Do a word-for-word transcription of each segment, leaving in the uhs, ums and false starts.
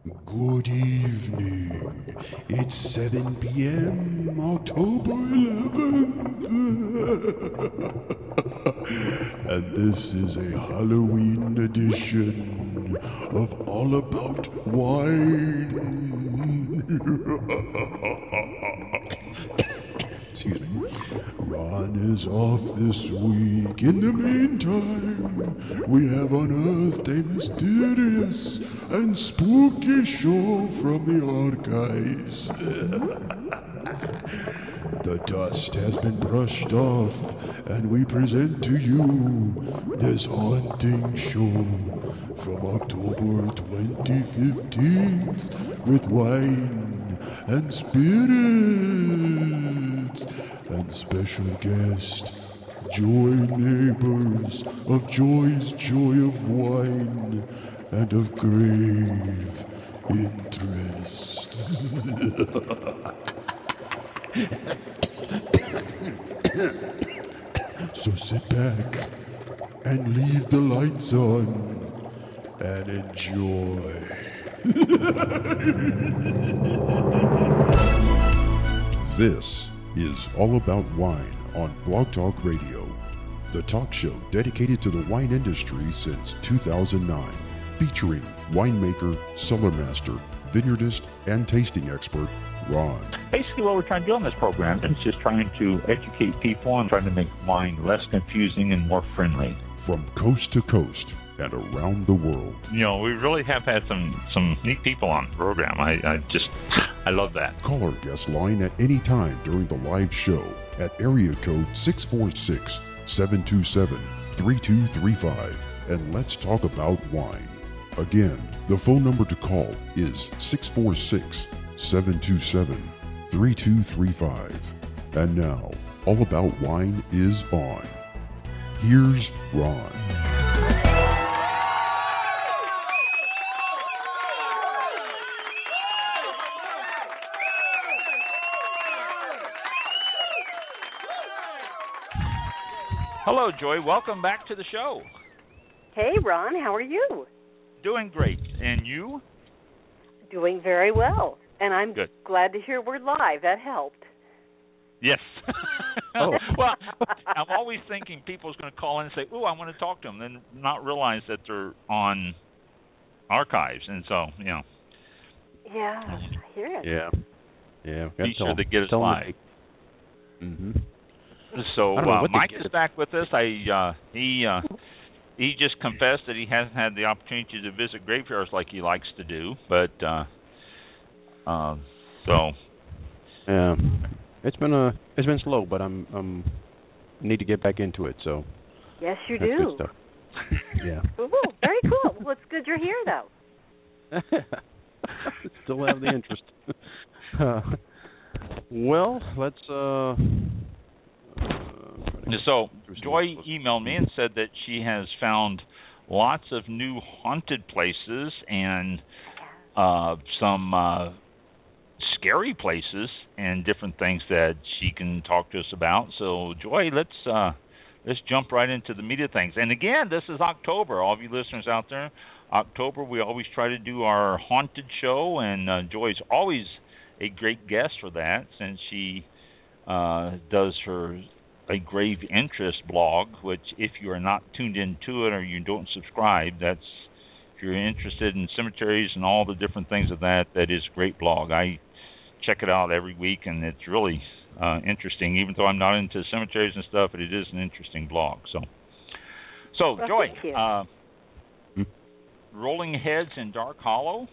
Good evening. It's seven p.m., October eleventh. And this is a Halloween edition of All About Wine. Excuse me. Ron is off this week. In the meantime, we have unearthed a mysterious and spooky show from the archives. The dust has been brushed off, and we present to you this haunting show from October twenty fifteen with wine and spirits and special guest Joy Neighbors of Joy's Joy of Wine and of Grave Interest. So sit back and leave the lights on and enjoy. This is All About Wine on Blog Talk Radio, the talk show dedicated to the wine industry since two thousand nine, featuring winemaker, cellar master, vineyardist, and tasting expert Ron. Basically what we're trying to do on this program is just trying to educate people and trying to make wine less confusing and more friendly. From coast to coast and around the world. You know, we really have had some, some neat people on the program. I, I just, I love that. Call our guest line at any time during the live show at area code six four six, seven two seven, three two three five, and let's talk about wine. Again, the phone number to call is six four six, seven two seven, three two three five. And now, All About Wine is on. Here's Ron. Hello, Joy. Welcome back to the show. Hey, Ron. How are you? Doing great. And you? Doing very well. And I'm Good. glad to hear we're live. That helped. Yes. Oh. Well, I'm always thinking people's going to call in and say, ooh, I want to talk to them, then not realize that they're on archives. And so, you know. Yeah, I hear it. Yeah. Yeah. Be sure to get us live. Mm-hmm. So I don't know uh, what they Mike get. is back with us. I uh, he uh, he just confessed that he hasn't had the opportunity to visit graveyards like he likes to do, but uh, uh, so Yeah. It's been a it's been slow, but I'm um need to get back into it. So Yes, you that's do. good stuff. Yeah. Ooh, very cool. Well, it's good you're here, though. Still have the interest. uh, well, let's. Uh, uh, so Joy emailed me and said that she has found lots of new haunted places and uh, some uh, scary places and different things that she can talk to us about. So Joy, let's uh, let's jump right into the meat of things. And again, this is October. All of you listeners out there, October we always try to do our haunted show, and uh, Joy's always a great guest for that, since she uh, does her a grave interest blog, which if you are not tuned into it or you don't subscribe, that's if you're interested in cemeteries and all the different things of that, that is a great blog. I check it out every week, and it's really uh, interesting. Even though I'm not into cemeteries and stuff, but it is an interesting blog. So, so Well, Joy, thank you. uh, Rolling Heads in Dark Hollow.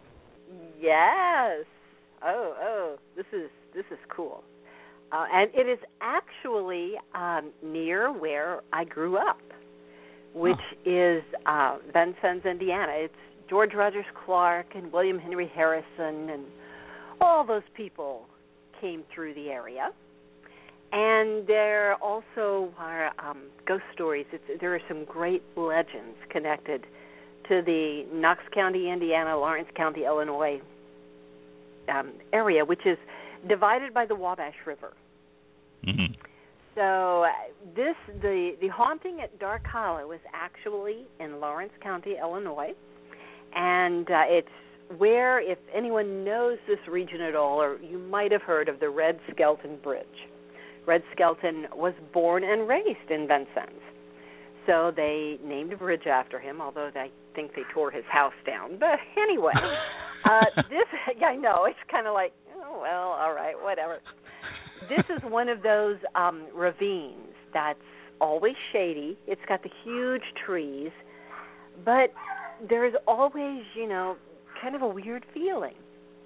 Yes. Oh, oh, this is this is cool. Uh, and it is actually um, near where I grew up, which is uh, Vincennes, Indiana. It's George Rogers Clark and William Henry Harrison, and all those people came through the area. And there also are um, ghost stories. It's, there are some great legends connected to the Knox County, Indiana, Lawrence County, Illinois um, area, which is divided by the Wabash River. Mm-hmm. So uh, this the the haunting at Dark Hollow is actually in Lawrence County, Illinois, and uh, it's where, if anyone knows this region at all, or you might have heard of the Red Skelton Bridge. Red Skelton was born and raised in Vincennes. So they named a bridge after him, although I think they tore his house down. But anyway, uh, this, yeah, I know, it's kind of like, oh, well, all right, whatever. This is one of those um, ravines that's always shady. It's got the huge trees, but there's always, you know, kind of a weird feeling.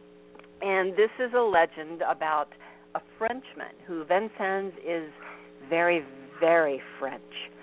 And this is a legend about a Frenchman who, Vincennes is very, very French.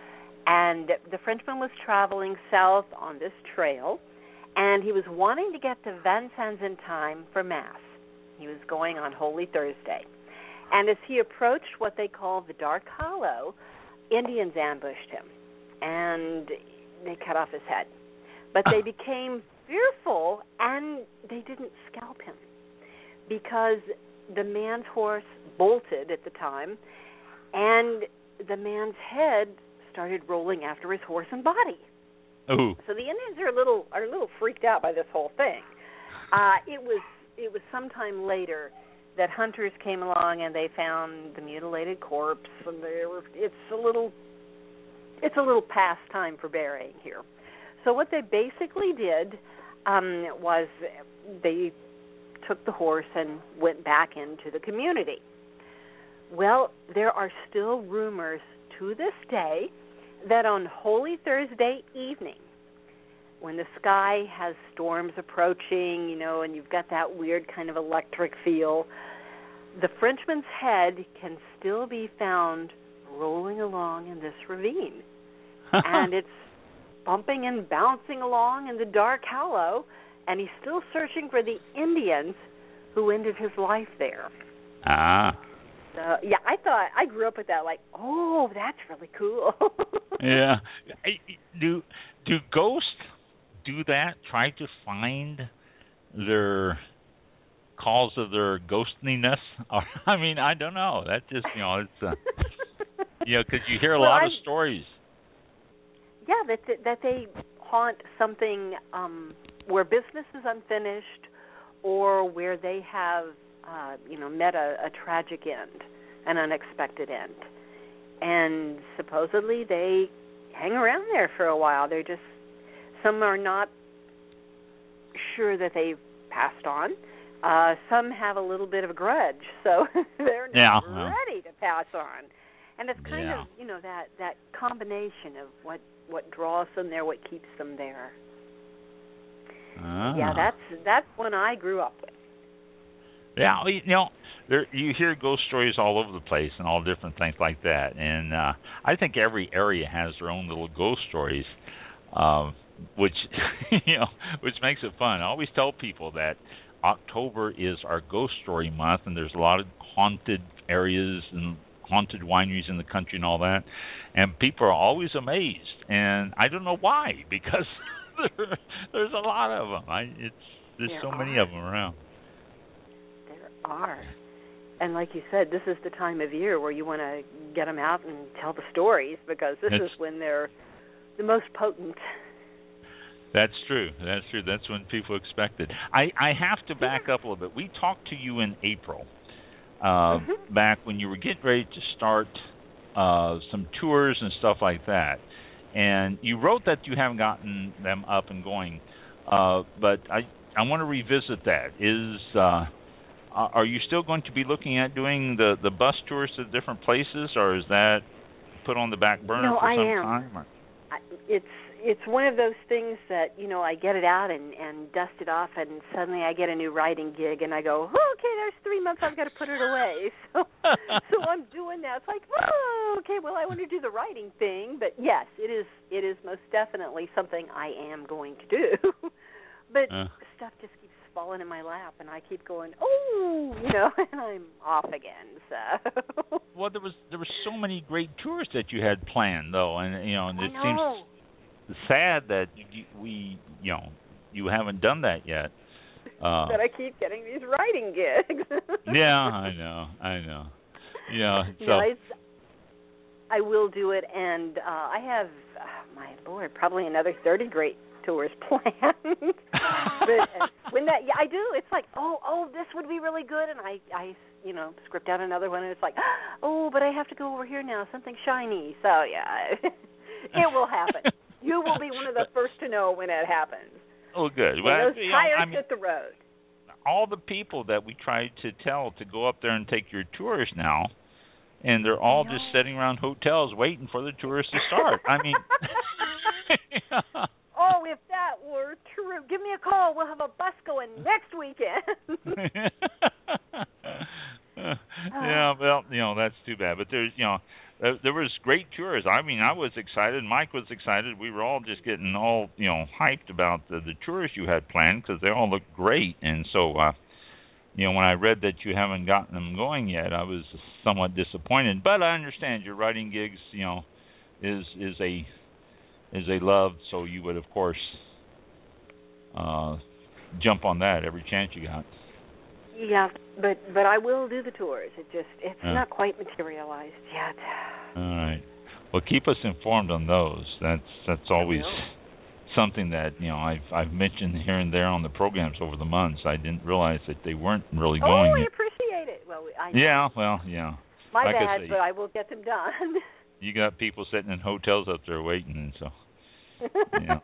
And the Frenchman was traveling south on this trail, and he was wanting to get to Vincennes in time for Mass. He was going on Holy Thursday. And as he approached what they call the Dark Hollow, Indians ambushed him, and they cut off his head. But they became fearful, and they didn't scalp him because the man's horse bolted at the time, and the man's head started rolling after his horse and body. Ooh. So the Indians are a little are a little freaked out by this whole thing. Uh, it was it was sometime later that hunters came along and they found the mutilated corpse, and they were it's a little it's a little past time for burying here. So what they basically did um, was they took the horse and went back into the community. Well, there are still rumors to this day that on Holy Thursday evening, when the sky has storms approaching, you know, and you've got that weird kind of electric feel, the Frenchman's head can still be found rolling along in this ravine. And it's bumping and bouncing along in the dark hollow, and he's still searching for the Indians who ended his life there. Ah. So, yeah, I thought, I grew up with that, like, oh, that's really cool. Yeah. Do do ghosts do that? Try to find their cause of their ghostliness? Or, I mean, I don't know. That just, you know, it's, uh, you know, because you hear a well, lot I, of stories. Yeah, that that they haunt something um, where business is unfinished, or where they have, uh, you know, met a, a tragic end, an unexpected end. And supposedly they hang around there for a while. They're just, some are not sure that they've passed on. Uh, some have a little bit of a grudge, so they're not yeah. ready to pass on. And it's kind yeah. of, you know, that, that combination of what, what draws them there, what keeps them there. Ah. Yeah, that's that's one I grew up with. Yeah, you know, there, you hear ghost stories all over the place and all different things like that. And uh, I think every area has their own little ghost stories, uh, which you know, which makes it fun. I always tell people that October is our ghost story month, and there's a lot of haunted areas and haunted wineries in the country and all that. And people are always amazed, and I don't know why, because there, there's a lot of them. I, it's there's there so are. many of them around. There are. And like you said, this is the time of year where you want to get them out and tell the stories, because this It's, is when they're the most potent. That's true. That's true. That's when people expect it. I, I have to back up a little bit. We talked to you in April, uh, mm-hmm. back when you were getting ready to start uh, some tours and stuff like that. And you wrote that you haven't gotten them up and going, uh, but I I want to revisit that. Is uh, are you still going to be looking at doing the, the bus tours to different places, or is that put on the back burner no, for I some am. time? Or? I, it's it's one of those things that, you know, I get it out and, and dust it off, and suddenly I get a new writing gig, and I go, oh, okay, there's three months, I've got to put it away. So so I'm doing that. It's like, oh, okay, well, I want to do the writing thing. But, yes, it is it is most definitely something I am going to do. But uh. stuff just keeps falling in my lap, and I keep going, oh, you know, and I'm off again. So. Well, there was there were so many great tours that you had planned, though, and you know, and it I know. seems sad that you, we, you know, you haven't done that yet. Uh, that I keep getting these writing gigs. Yeah, I know, I know. You know, so no, it's, I will do it, and uh, I have, uh, my Lord, probably another thirty great tours planned. But when that, yeah, I do. It's like, oh, oh, this would be really good, and I, I, you know, script out another one, and it's like, oh, but I have to go over here now, something shiny. So yeah, it will happen. You will be one of the first to know when it happens. Oh, good. And Well, those you tires know, I mean, hit the road. all the people that we try to tell to go up there and take your tours now, and they're all just sitting around hotels waiting for the tours to start. I mean, yeah. Oh, if that were true, give me a call. We'll have a bus going next weekend. Yeah, well, you know, that's too bad. But there's, you know, there, there was great tours. I mean, I was excited. Mike was excited. We were all just getting all, you know, hyped about the, the tours you had planned because they all looked great. And so, uh, you know, when I read that you haven't gotten them going yet, I was somewhat disappointed. But I understand your writing gigs, you know, is is a is a love. So you would, of course, uh, jump on that every chance you got. Yeah, but but I will do the tours. It just it's Yeah. not quite materialized yet. All right. Well, keep us informed on those. That's that's always something that, you know, I've I've mentioned here and there on the programs over the months. I didn't realize that they weren't really Oh, going I yet. appreciate it. Well, I Yeah, well, yeah. my like I bad, say, but I will get them done. You got people sitting in hotels up there waiting, and so. Yeah.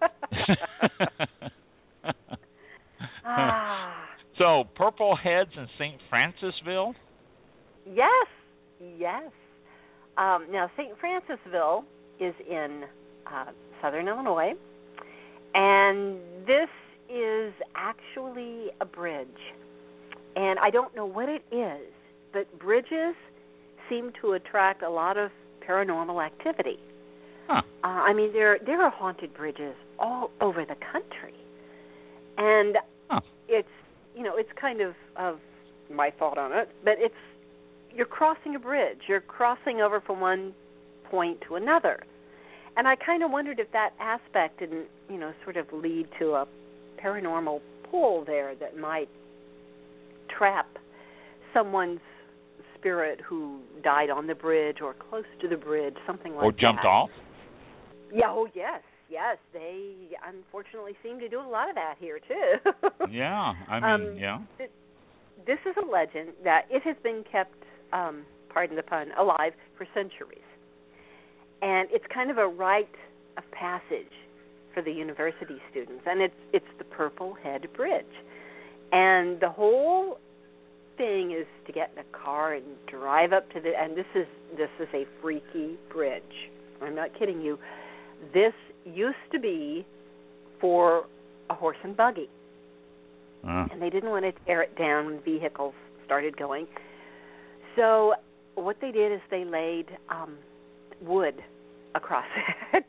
ah. So, Purple Heads in Saint Francisville? Yes, yes. Um, now, Saint Francisville is in uh, southern Illinois, and this is actually a bridge. And I don't know what it is, but bridges seem to attract a lot of paranormal activity. Huh. Uh, I mean, there there are haunted bridges all over the country, and Huh. it's you know it's kind of of my thought on it, but it's you're crossing a bridge, you're crossing over from one point to another, and I kind of wondered if that aspect didn't you know sort of lead to a paranormal pull there that might trap someone's spirit who died on the bridge or close to the bridge, something like that. Or jumped off? Yeah, oh, yes, yes. They unfortunately seem to do a lot of that here, too. Yeah, I mean, um, yeah. Th- this is a legend that it has been kept, um, pardon the pun, alive for centuries. And it's kind of a rite of passage for the university students, and it's it's the Purple Head Bridge. And the whole thing is to get in a car and drive up to the, and this is this is a freaky bridge. I'm not kidding you. This used to be for a horse and buggy, Uh. and they didn't want to tear it down when vehicles started going. So what they did is they laid um, wood across it,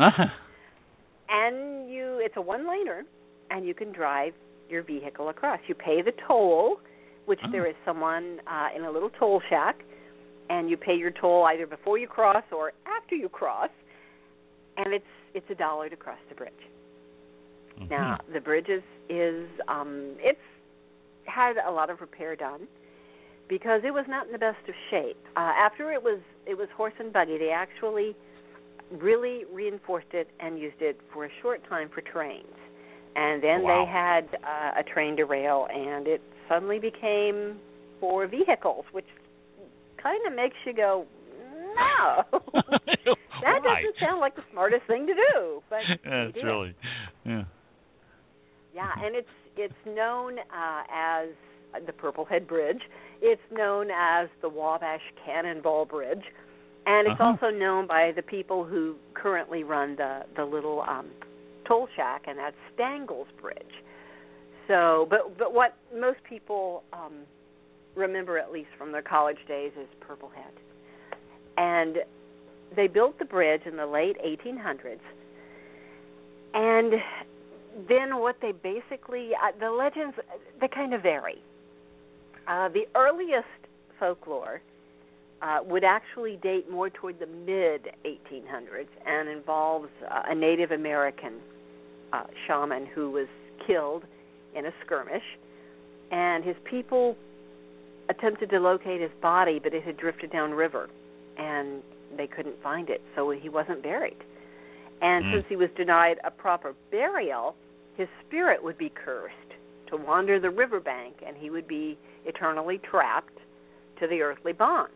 and you it's a one-laner, and you can drive your vehicle across. You pay the toll, which Oh. there is someone uh, in a little toll shack, and you pay your toll either before you cross or after you cross, and it's it's a dollar to cross the bridge. Mm-hmm. Now, the bridge is, is um, it's had a lot of repair done because it was not in the best of shape. Uh, after it was it was horse and buggy, they actually really reinforced it and used it for a short time for trains. And then Wow. they had uh, a train derail, and it suddenly became for vehicles, which kind of makes you go, no, that Why? doesn't sound like the smartest thing to do. But That's they did. really, yeah. Yeah, and it's it's known uh, as the Purple Head Bridge. It's known as the Wabash Cannonball Bridge, and it's Uh-huh. also known by the people who currently run the the little um, toll shack, and that's Stangles Bridge. So, but but what most people um, remember, at least from their college days, is Purple Head. And they built the bridge in the late eighteen hundreds, and then what they basically, uh, the legends, they kind of vary. Uh, the earliest folklore uh, would actually date more toward the mid eighteen hundreds and involves uh, a Native American uh, shaman who was killed in a skirmish, and his people attempted to locate his body, but it had drifted downriver, and they couldn't find it, so he wasn't buried. And Mm. since he was denied a proper burial, his spirit would be cursed to wander the riverbank, and he would be eternally trapped to the earthly bonds.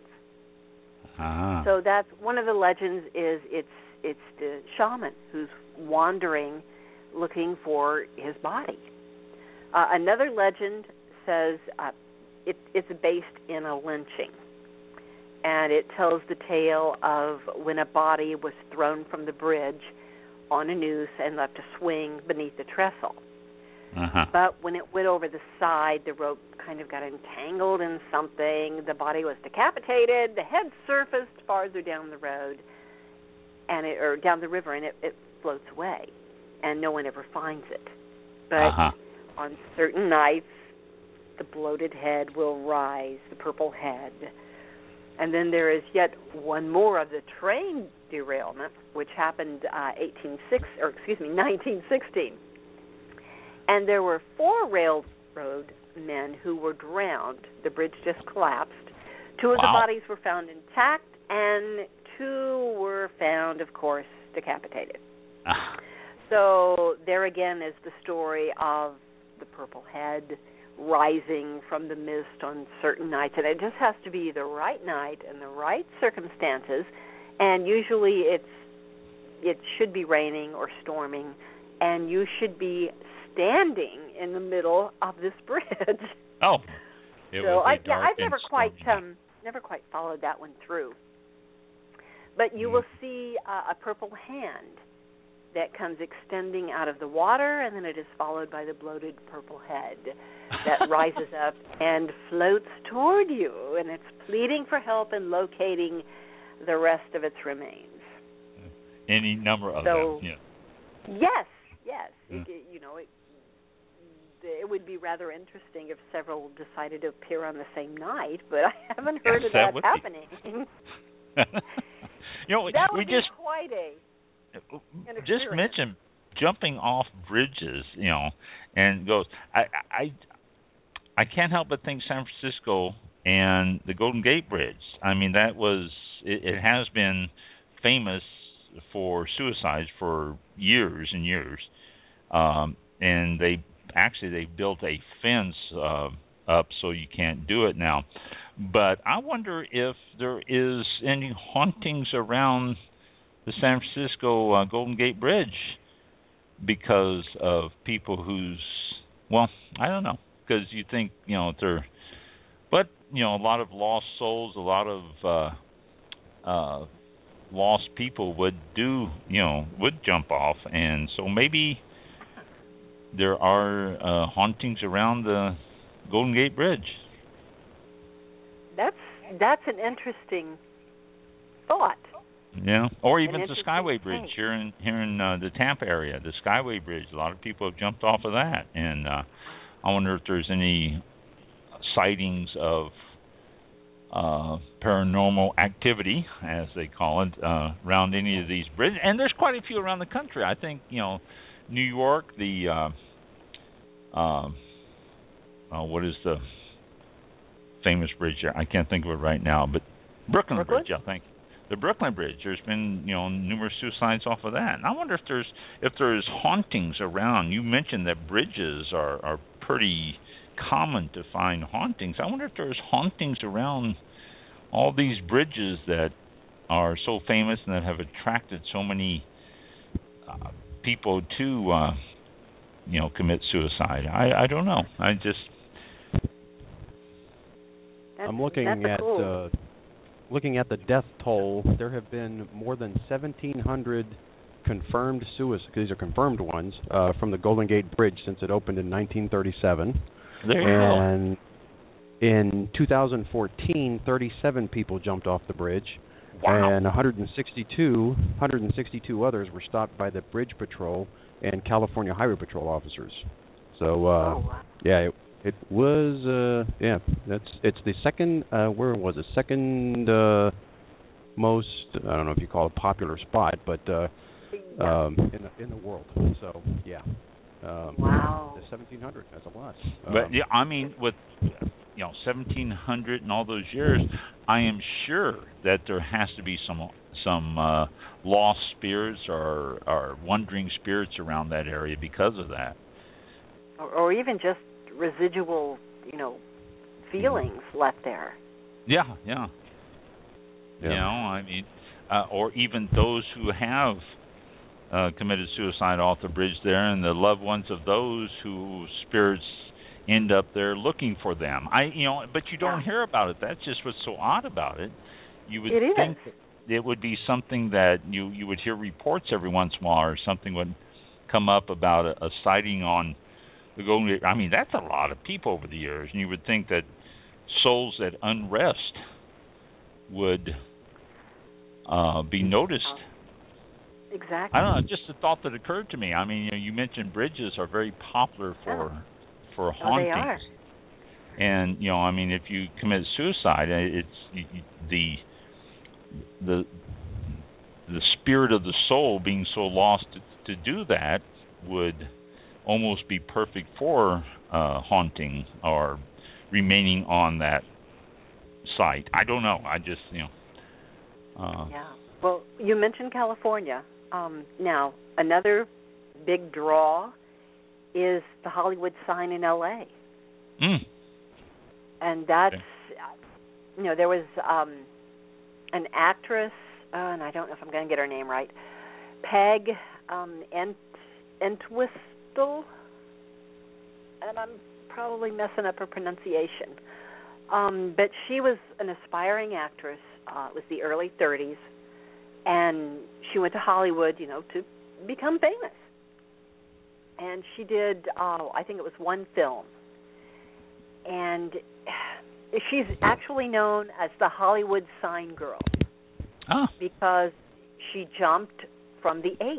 Ah. So that's one of the legends. Is it's it's the shaman who's wandering, looking for his body. Uh, another legend says uh, it, it's based in a lynching, and it tells the tale of when a body was thrown from the bridge on a noose and left to swing beneath the trestle. Uh-huh. But when it went over the side, the rope kind of got entangled in something. The body was decapitated. The head surfaced farther down the road, and it, or down the river, and it, it floats away, and no one ever finds it. But Uh-huh. on certain nights, the bloated head will rise, the purple head. And then there is yet one more of the train derailment, which happened uh, eighteen six, or excuse me, nineteen sixteen. And there were four railroad men who were drowned. The bridge just collapsed. Two of Wow. the bodies were found intact, and two were found, of course, decapitated. Ah. So there again is the story of the purple head rising from the mist on certain nights. And it just has to be the right night and the right circumstances. And usually it's it should be raining or storming, and you should be standing in the middle of this bridge. Oh. It so was a I, yeah, dark I've never and quite stormy um, never quite followed that one through. But you Mm. will see uh, a purple hand that comes extending out of the water, and then it is followed by the bloated purple head that rises up and floats toward you, and it's pleading for help and locating the rest of its remains. Any number of So- them. Yeah. Yes, yes. Mm. It, you know, it, it would be rather interesting if several decided to appear on the same night, but I haven't heard Yes, of that that would be. happening. You know, That would we be just quite a an just experience. mentioned jumping off bridges, you know, and goes. I I I can't help but think San Francisco and the Golden Gate Bridge. I mean, that was it, it has been famous for suicides for years and years, um, and they actually they built a fence uh, up so you can't do it now. But I wonder if there is any hauntings around the San Francisco uh, Golden Gate Bridge because of people who's, well, I don't know, because you think, you know, they're, but, you know, a lot of lost souls, a lot of uh, uh, lost people would do, you know, would jump off, and so maybe there are uh, hauntings around the Golden Gate Bridge. That's that's an interesting thought. Yeah, or even the interesting Skyway Bridge thing. here in here in uh, the Tampa area. The Skyway Bridge, a lot of people have jumped off of that, and uh, I wonder if there's any sightings of uh, paranormal activity, as they call it, uh, around any of these bridges. And there's quite a few around the country. I think, you know, New York, the uh, uh, uh, what is the famous bridge there? I can't think of it right now, but Brooklyn, Brooklyn? Bridge, I think. The Brooklyn Bridge. There's been, you know, numerous suicides off of that. And I wonder if there's if there's hauntings around. You mentioned that bridges are, are pretty common to find hauntings. I wonder if there's hauntings around all these bridges that are so famous and that have attracted so many uh, people to, uh, you know, commit suicide. I, I don't know. I just That's, I'm looking that's a at cool. uh, looking at the death toll. There have been more than seventeen hundred confirmed suicides. These are confirmed ones uh, from the Golden Gate Bridge since it opened in nineteen thirty-seven. there you go. And in two thousand fourteen, thirty-seven people jumped off the bridge, Wow. and one hundred sixty-two, one hundred sixty-two others were stopped by the Bridge Patrol and California Highway Patrol officers. So, uh, Oh, wow. yeah, it, it was, uh, yeah, that's it's the second, uh, where was it? Second uh, most, I don't know if you call it popular spot, but uh, Yeah. um, in the in the world. So, yeah. Um, Wow. The seventeen hundred, that's a lot. But Um, yeah, I mean, with you know seventeen hundred and all those years, I am sure that there has to be some some uh, lost spirits or, or wandering spirits around that area because of that. Or, or even just residual, you know, feelings mm. left there. Yeah, yeah. yeah. You know, I mean, uh, or even those who have uh, committed suicide off the bridge there, and the loved ones of those whose spirits end up there looking for them. I, you know, but you don't yeah. hear about it. That's just what's so odd about it. You would it think is. it would be something that you you would hear reports every once in a while, or something would come up about a, a sighting on the Golden Gate. I mean, that's a lot of people over the years, and you would think that souls at unrest would uh, be noticed. Exactly. I don't know, just a thought that occurred to me. I mean, you know, you mentioned bridges are very popular for yeah. for oh, hauntings. they are. And you know, I mean, if you commit suicide, it's you, you, the the the spirit of the soul being so lost to, to do that would almost be perfect for uh, haunting or remaining on that site. I don't know. I just, you know. Uh, yeah. Well, you mentioned California. Um, now, another big draw is the Hollywood sign in L A Mm. And that's, okay. you know, there was um, an actress, uh, and I don't know if I'm going to get her name right, Peg um, Ent- Entwistle, and I'm probably messing up her pronunciation. Um, but she was an aspiring actress. Uh, it was the early thirties, and she went to Hollywood, you know, to become famous. And she did, uh, I think it was one film. And she's actually known as the Hollywood sign girl oh. because she jumped from the H.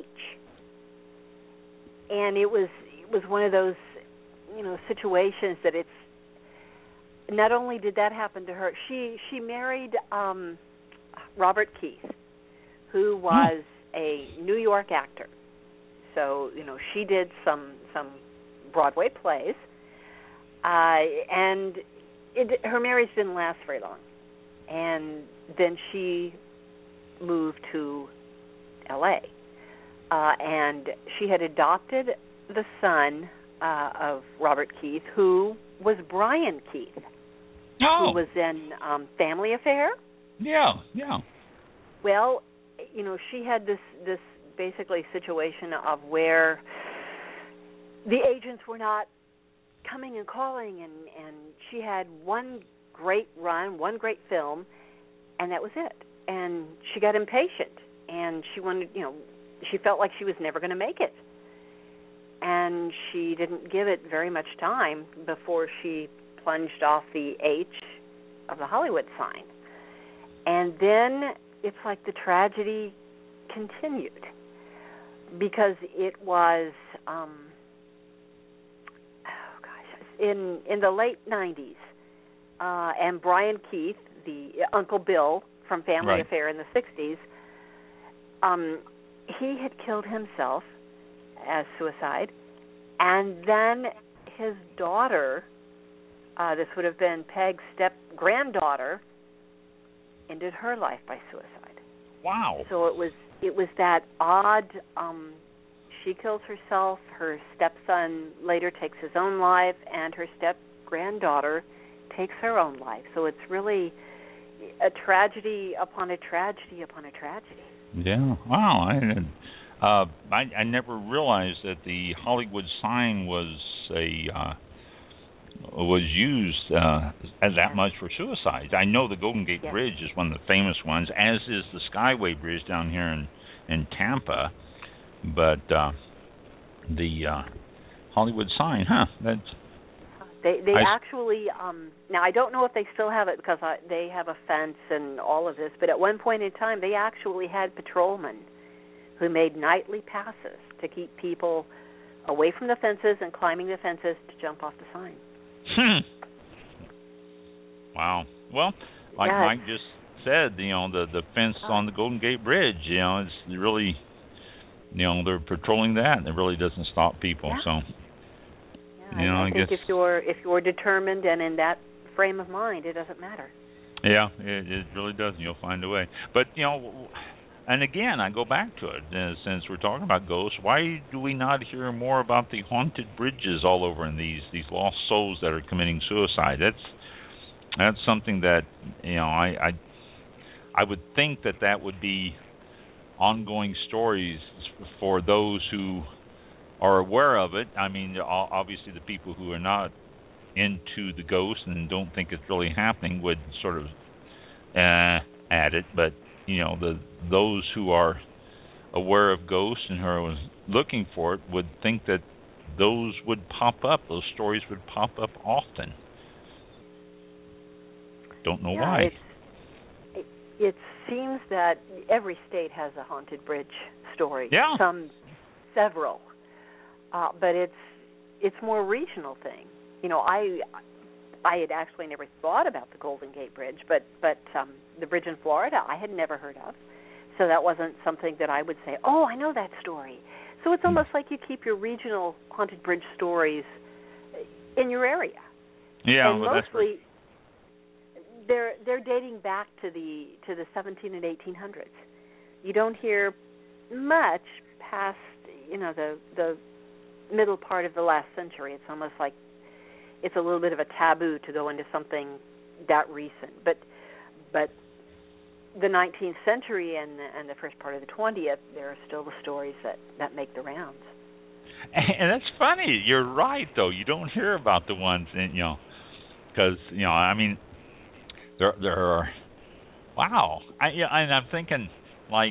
And it was it was one of those, you know, situations that it's, not only did that happen to her, she she married um, Robert Keith, who was hmm. a New York actor. So, you know, she did some some Broadway plays, uh, and it, her marriage didn't last very long. And then she moved to L A, uh, and she had adopted the son uh, of Robert Keith, who was Brian Keith. Oh. Who was in um, Family Affair. Yeah, yeah. Well, you know, she had this this basically situation of where the agents were not coming and calling, and, and she had one great run, one great film, and that was it. And she got impatient, and she wanted, you know, she felt like she was never going to make it. And she didn't give it very much time before she plunged off the H of the Hollywood sign. And then it's like the tragedy continued, because it was, um, oh gosh, in in the late nineties, uh, and Brian Keith, the Uncle Bill from Family right. Affair in the sixties, um, he had killed himself as suicide, and then his daughter, Uh, this would have been Peg's step-granddaughter, ended her life by suicide. Wow. So it was it was that odd, um, she kills herself, her stepson later takes his own life, and her step-granddaughter takes her own life. So it's really a tragedy upon a tragedy upon a tragedy. Yeah. Wow. I uh, I, I never realized that the Hollywood sign was a... Uh, was used uh, as that much for suicides. I know the Golden Gate yes. Bridge is one of the famous ones, as is the Skyway Bridge down here in, in Tampa. But uh, the uh, Hollywood sign, huh? That's they they I, actually um, now I don't know if they still have it, because I, they have a fence and all of this. But at one point in time, they actually had patrolmen who made nightly passes to keep people away from the fences and climbing the fences to jump off the sign. Hmm. Wow. Well, like yes. Mike just said, you know, the the fence on the Golden Gate Bridge, you know, it's really, you know, they're patrolling that, and it really doesn't stop people. Yeah. So, yeah, you know, I, I I think guess if you're if you're determined and in that frame of mind, it doesn't matter. Yeah, it, it really does. You'll find a way. But you know, and again, I go back to it. Uh, since we're talking about ghosts, why do we not hear more about the haunted bridges all over and these these lost souls that are committing suicide? That's that's something that you know I I, I would think that that would be ongoing stories for those who are aware of it. I mean, obviously the people who are not into the ghost and don't think it's really happening would sort of uh, add it, but you know, the those who are aware of ghosts and who are looking for it would think that those would pop up, those stories would pop up often. Don't know yeah, why. It, it seems that every state has a haunted bridge story. Yeah. Some, several, uh, but it's it's more regional thing. You know, I I had actually never thought about the Golden Gate Bridge, but but um, the bridge in Florida I had never heard of, so that wasn't something that I would say, oh, I know that story. So it's almost like you keep your regional haunted bridge stories in your area. Yeah, and well, mostly that's they're they're dating back to the to the seventeen and eighteen hundreds. You don't hear much past you know the the middle part of the last century. It's almost like it's a little bit of a taboo to go into something that recent. But but the nineteenth century and the, and the first part of the twentieth, there are still the stories that, that make the rounds. And that's funny. You're right, though. You don't hear about the ones, in, you know, because you know, I mean, there there are. Wow, I yeah, and I'm thinking like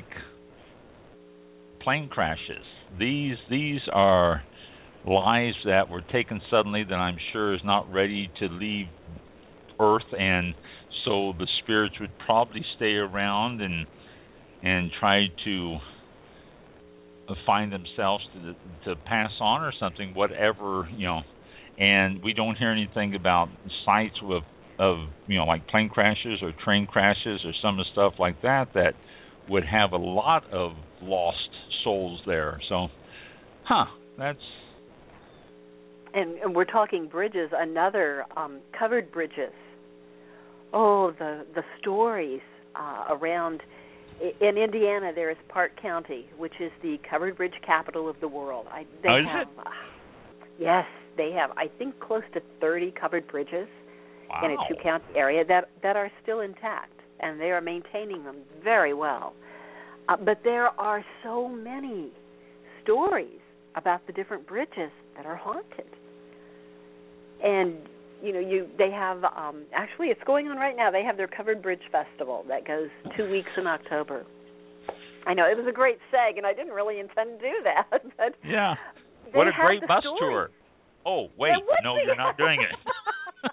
plane crashes. These these are lives that were taken suddenly that I'm sure is not ready to leave Earth, and so the spirits would probably stay around and and try to find themselves to to pass on or something, whatever, you know. And we don't hear anything about sites of of you know like plane crashes or train crashes or some of the stuff like that that would have a lot of lost souls there. So, huh, that's. And, and we're talking bridges, another um, covered bridges. Oh, the the stories uh, around. In Indiana, there is Park County, which is the covered bridge capital of the world. I, they oh, is have, it? Uh, yes, they have, I think, close to thirty covered bridges wow. in a two-county area that, that are still intact, and they are maintaining them very well. Uh, but there are so many stories about the different bridges that are haunted. And you know, you they have um, actually it's going on right now. They have their Covered Bridge Festival that goes two weeks in October. I know it was a great seg, and I didn't really intend to do that. But yeah, what a great bus story. tour! Oh wait, no, you're not doing it.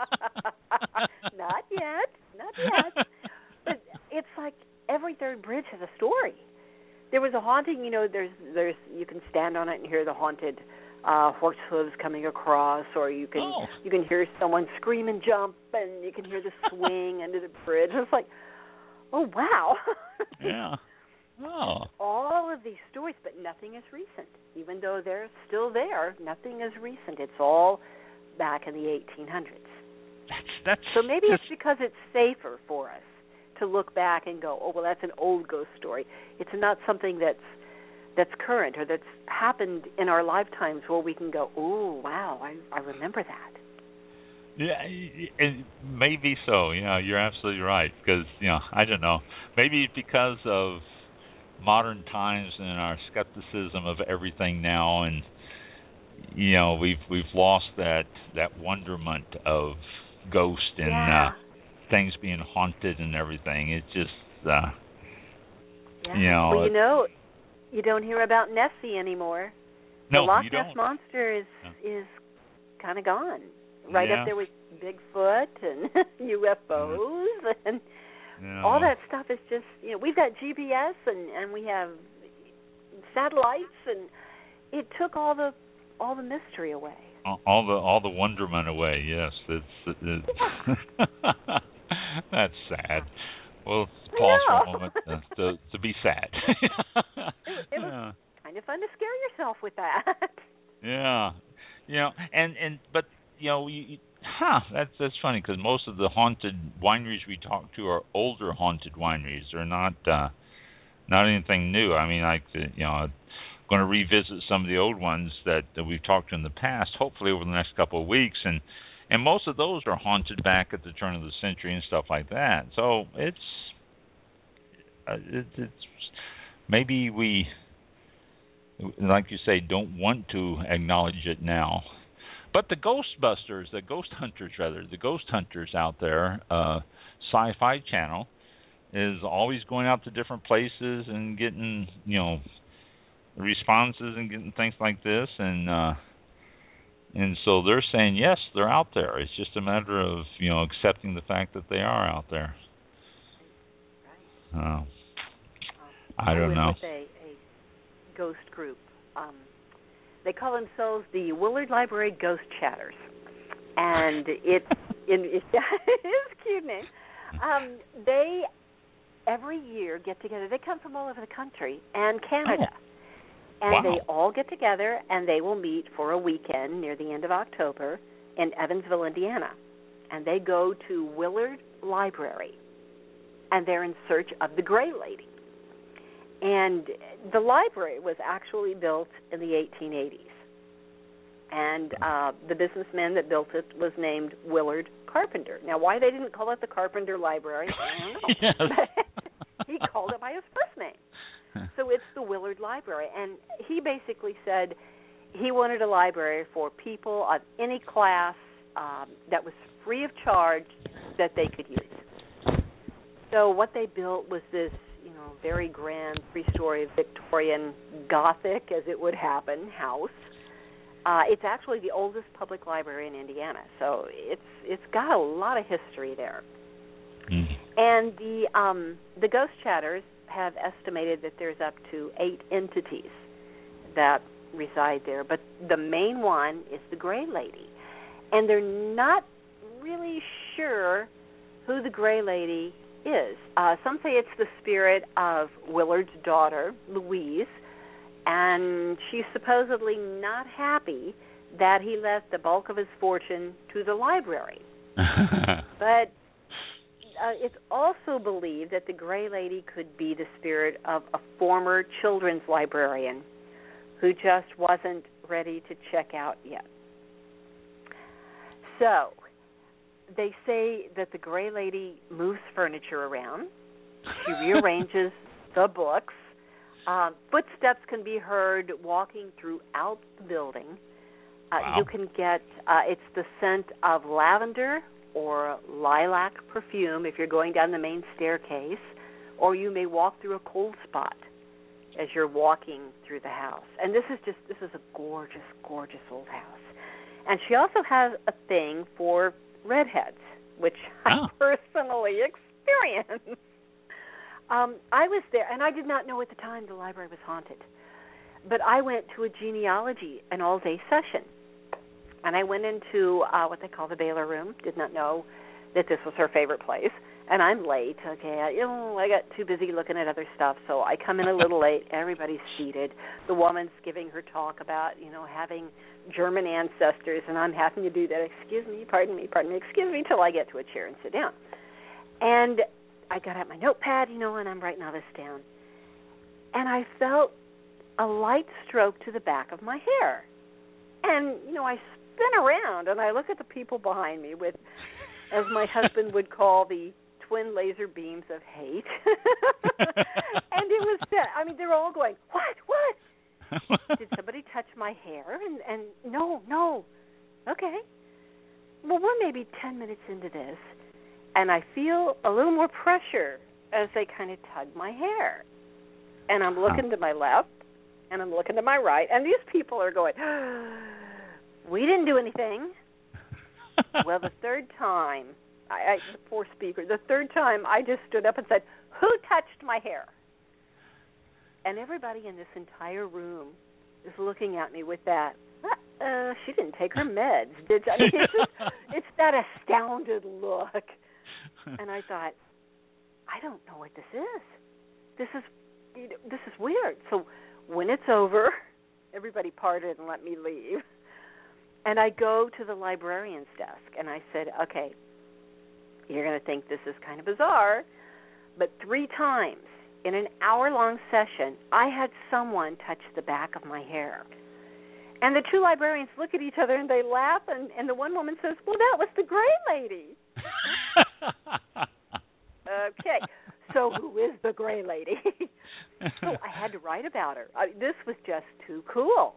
Not yet, not yet. But it's like every third bridge has a story. There was a haunting. You know, there's there's you can stand on it and hear the haunted. Uh, horse hooves coming across, or you can oh. you can hear someone scream and jump, and you can hear the swing under the bridge. It's like, oh wow! Yeah. Oh. All of these stories, but nothing is recent. Even though they're still there, nothing is recent. It's all back in the eighteen hundreds. That's that's. So maybe that's, it's because it's safer for us to look back and go, oh well, that's an old ghost story. It's not something that's that's current or that's happened in our lifetimes where we can go, oh, wow, I, I remember that. Yeah, it may be so. Yeah, you're absolutely right. Because, you know, I don't know. Maybe because of modern times and our skepticism of everything now, and, you know, we've we've lost that, that wonderment of ghost and yeah. uh, things being haunted and everything. It's just, uh, yeah. you know. Well, you know, you don't hear about Nessie anymore. No, the Loch you Ness don't. Monster is No. is kind of gone. Right yeah. up there with Bigfoot and U F Os mm-hmm. and no. all that stuff is just, you know, we've got G P S and, and we have satellites, and it took all the all the mystery away. All the all the wonderment away. Yes, it's, it's that's sad. Well, pause for a moment to, to, to be sad. it, it was yeah. kind of fun to scare yourself with that. Yeah, you know, and, and but you know, you, huh? That's that's funny because most of the haunted wineries we talk to are older haunted wineries. They're not uh, not anything new. I mean, like the, you know, I'm going to revisit some of the old ones that, that we've talked to in the past, hopefully over the next couple of weeks, and and most of those are haunted back at the turn of the century and stuff like that. So it's uh, it, it's maybe we, like you say, don't want to acknowledge it now. But the Ghostbusters, the Ghost Hunters rather, the Ghost Hunters out there, uh, Sci-Fi Channel, is always going out to different places and getting, you know, responses and getting things like this, and uh, and so they're saying yes, they're out there. It's just a matter of, you know, accepting the fact that they are out there. Uh, I don't know. With a, a ghost group. Um, they call themselves the Willard Library Ghost Chatters, and it's in it's, it's a cute name. Um, they every year get together. They come from all over the country and Canada. Oh. And Wow. they all get together, and they will meet for a weekend near the end of October in Evansville, Indiana. And they go to Willard Library, and they're in search of the Gray Lady. And the library was actually built in the eighteen eighties. And uh, the businessman that built it was named Willard Carpenter. Now, why they didn't call it the Carpenter Library, I don't know. Yes. He called it by his first name. So it's the Willard Library. And he basically said he wanted a library for people of any class um, that was free of charge that they could use. So what they built was this, you know, very grand three-story Victorian Gothic, as it would happen, house. Uh, it's actually the oldest public library in Indiana, so it's it's got a lot of history there. Mm. And the um, the Ghost Chatters have estimated that there's up to eight entities that reside there, but the main one is the Gray Lady, and they're not really sure who the Gray Lady is. Uh, some say it's the spirit of Willard's daughter, Louise, and she's supposedly not happy that he left the bulk of his fortune to the library. But uh, it's also believed that the Gray Lady could be the spirit of a former children's librarian who just wasn't ready to check out yet. So they say that the Gray Lady moves furniture around. She rearranges the books. Um, footsteps can be heard walking throughout the building. Uh, Wow. You can get, uh, it's the scent of lavender or lilac perfume if you're going down the main staircase, or you may walk through a cold spot as you're walking through the house. And this is just, this is a gorgeous, gorgeous old house. And she also has a thing for redheads, which Oh. I personally experienced. Um, I was there, and I did not know at the time the library was haunted. But I went to a genealogy, an all-day session. And I went into uh, what they call the Baylor room. Did not know that this was her favorite place. And I'm late. Okay, I, you know, I got too busy looking at other stuff, so I come in a little late. Everybody's seated. The woman's giving her talk about, you know, having German ancestors, and I'm having to do that. Excuse me, pardon me, pardon me, excuse me, till I get to a chair and sit down. And I got out my notepad, you know, and I'm writing all this down. And I felt a light stroke to the back of my hair. And, you know, I spin around, and I look at the people behind me with, as my husband would call, the twin laser beams of hate. And it was, I mean, they're all going, what, what? Did somebody touch my hair? And, and no, no. Okay. Well, we're maybe ten minutes into this, and I feel a little more pressure as they kind of tug my hair. And I'm looking to my left, and I'm looking to my right, and these people are going, we didn't do anything. Well, the third time, I, I, the poor speaker, the third time I just stood up and said, who touched my hair? And everybody in this entire room is looking at me with that, uh, she didn't take her meds, did she? I mean, it's, just, it's that astounded look. And I thought, I don't know what this is. This is this is weird. So when it's over, everybody parted and let me leave. And I go to the librarian's desk, and I said, okay, you're going to think this is kind of bizarre, but three times in an hour-long session, I had someone touch the back of my hair. And the two librarians look at each other and they laugh, and, and the one woman says, well, that was the gray lady. Okay, so who is the gray lady? So I had to write about her. I, this was just too cool.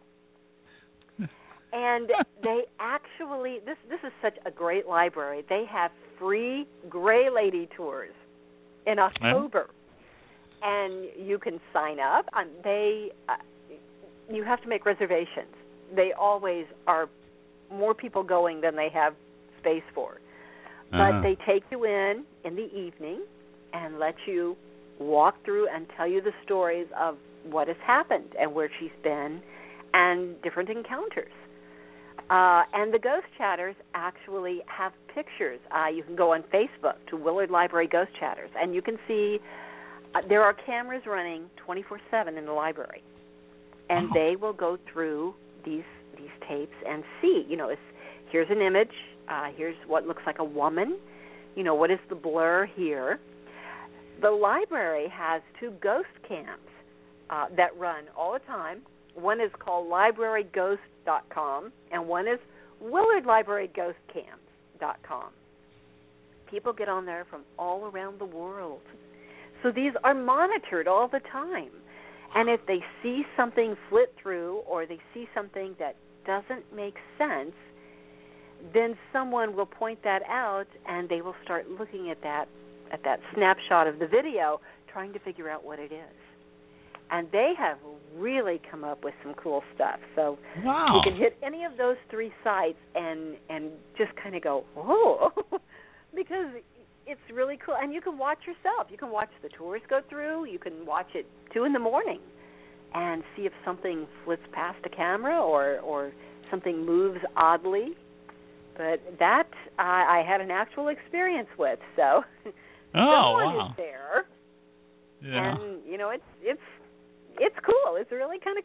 And they actually, this this is such a great library. They have free gray lady tours in October. And you can sign up. Um, they, uh, you have to make reservations. They always are more people going than they have space for. But uh-huh. they take you in in the evening and let you walk through and tell you the stories of what has happened and where she's been and different encounters. Uh, and the Ghost Chatters actually have pictures. Uh, you can go on Facebook to Willard Library Ghost Chatters, and you can see uh, there are cameras running twenty-four seven in the library. And oh. they will go through these these tapes and see, you know, it's, here's an image, uh, here's what looks like a woman, you know, what is the blur here. The library has two ghost cams uh, that run all the time. One is called library ghost dot com, and one is willard library ghost cams dot com. People get on there from all around the world. So these are monitored all the time. And if they see something flit through or they see something that doesn't make sense, then someone will point that out and they will start looking at that at that snapshot of the video, trying to figure out what it is. And they have really come up with some cool stuff. So wow. you can hit any of those three sites and, and just kind of go, oh, because it's really cool. And you can watch yourself. You can watch the tours go through. You can watch it two in the morning and see if something flits past the camera or, or something moves oddly. But that uh, I had an actual experience with. So oh, someone wow. is there. Yeah. And, you know, it's it's it's cool. It's really kind of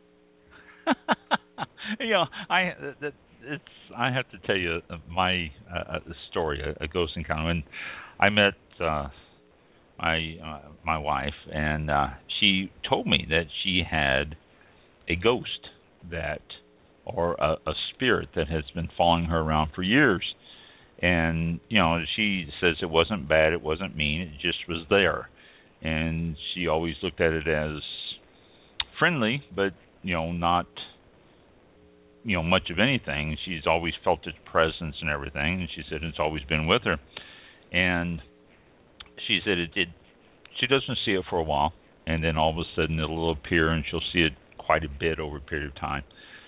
cool. you know, I that it's I have to tell you my uh, story, a, a ghost encounter. When I met uh, my uh, my wife, and uh, she told me that she had a ghost that, or a, a spirit that has been following her around for years. And you know, she says it wasn't bad, it wasn't mean, it just was there. And she always looked at it as friendly, but you know, not you know much of anything. She's always felt its presence and everything, and she said it's always been with her. And she said it did. She doesn't see it for a while, and then all of a sudden it'll appear, and she'll see it quite a bit over a period of time.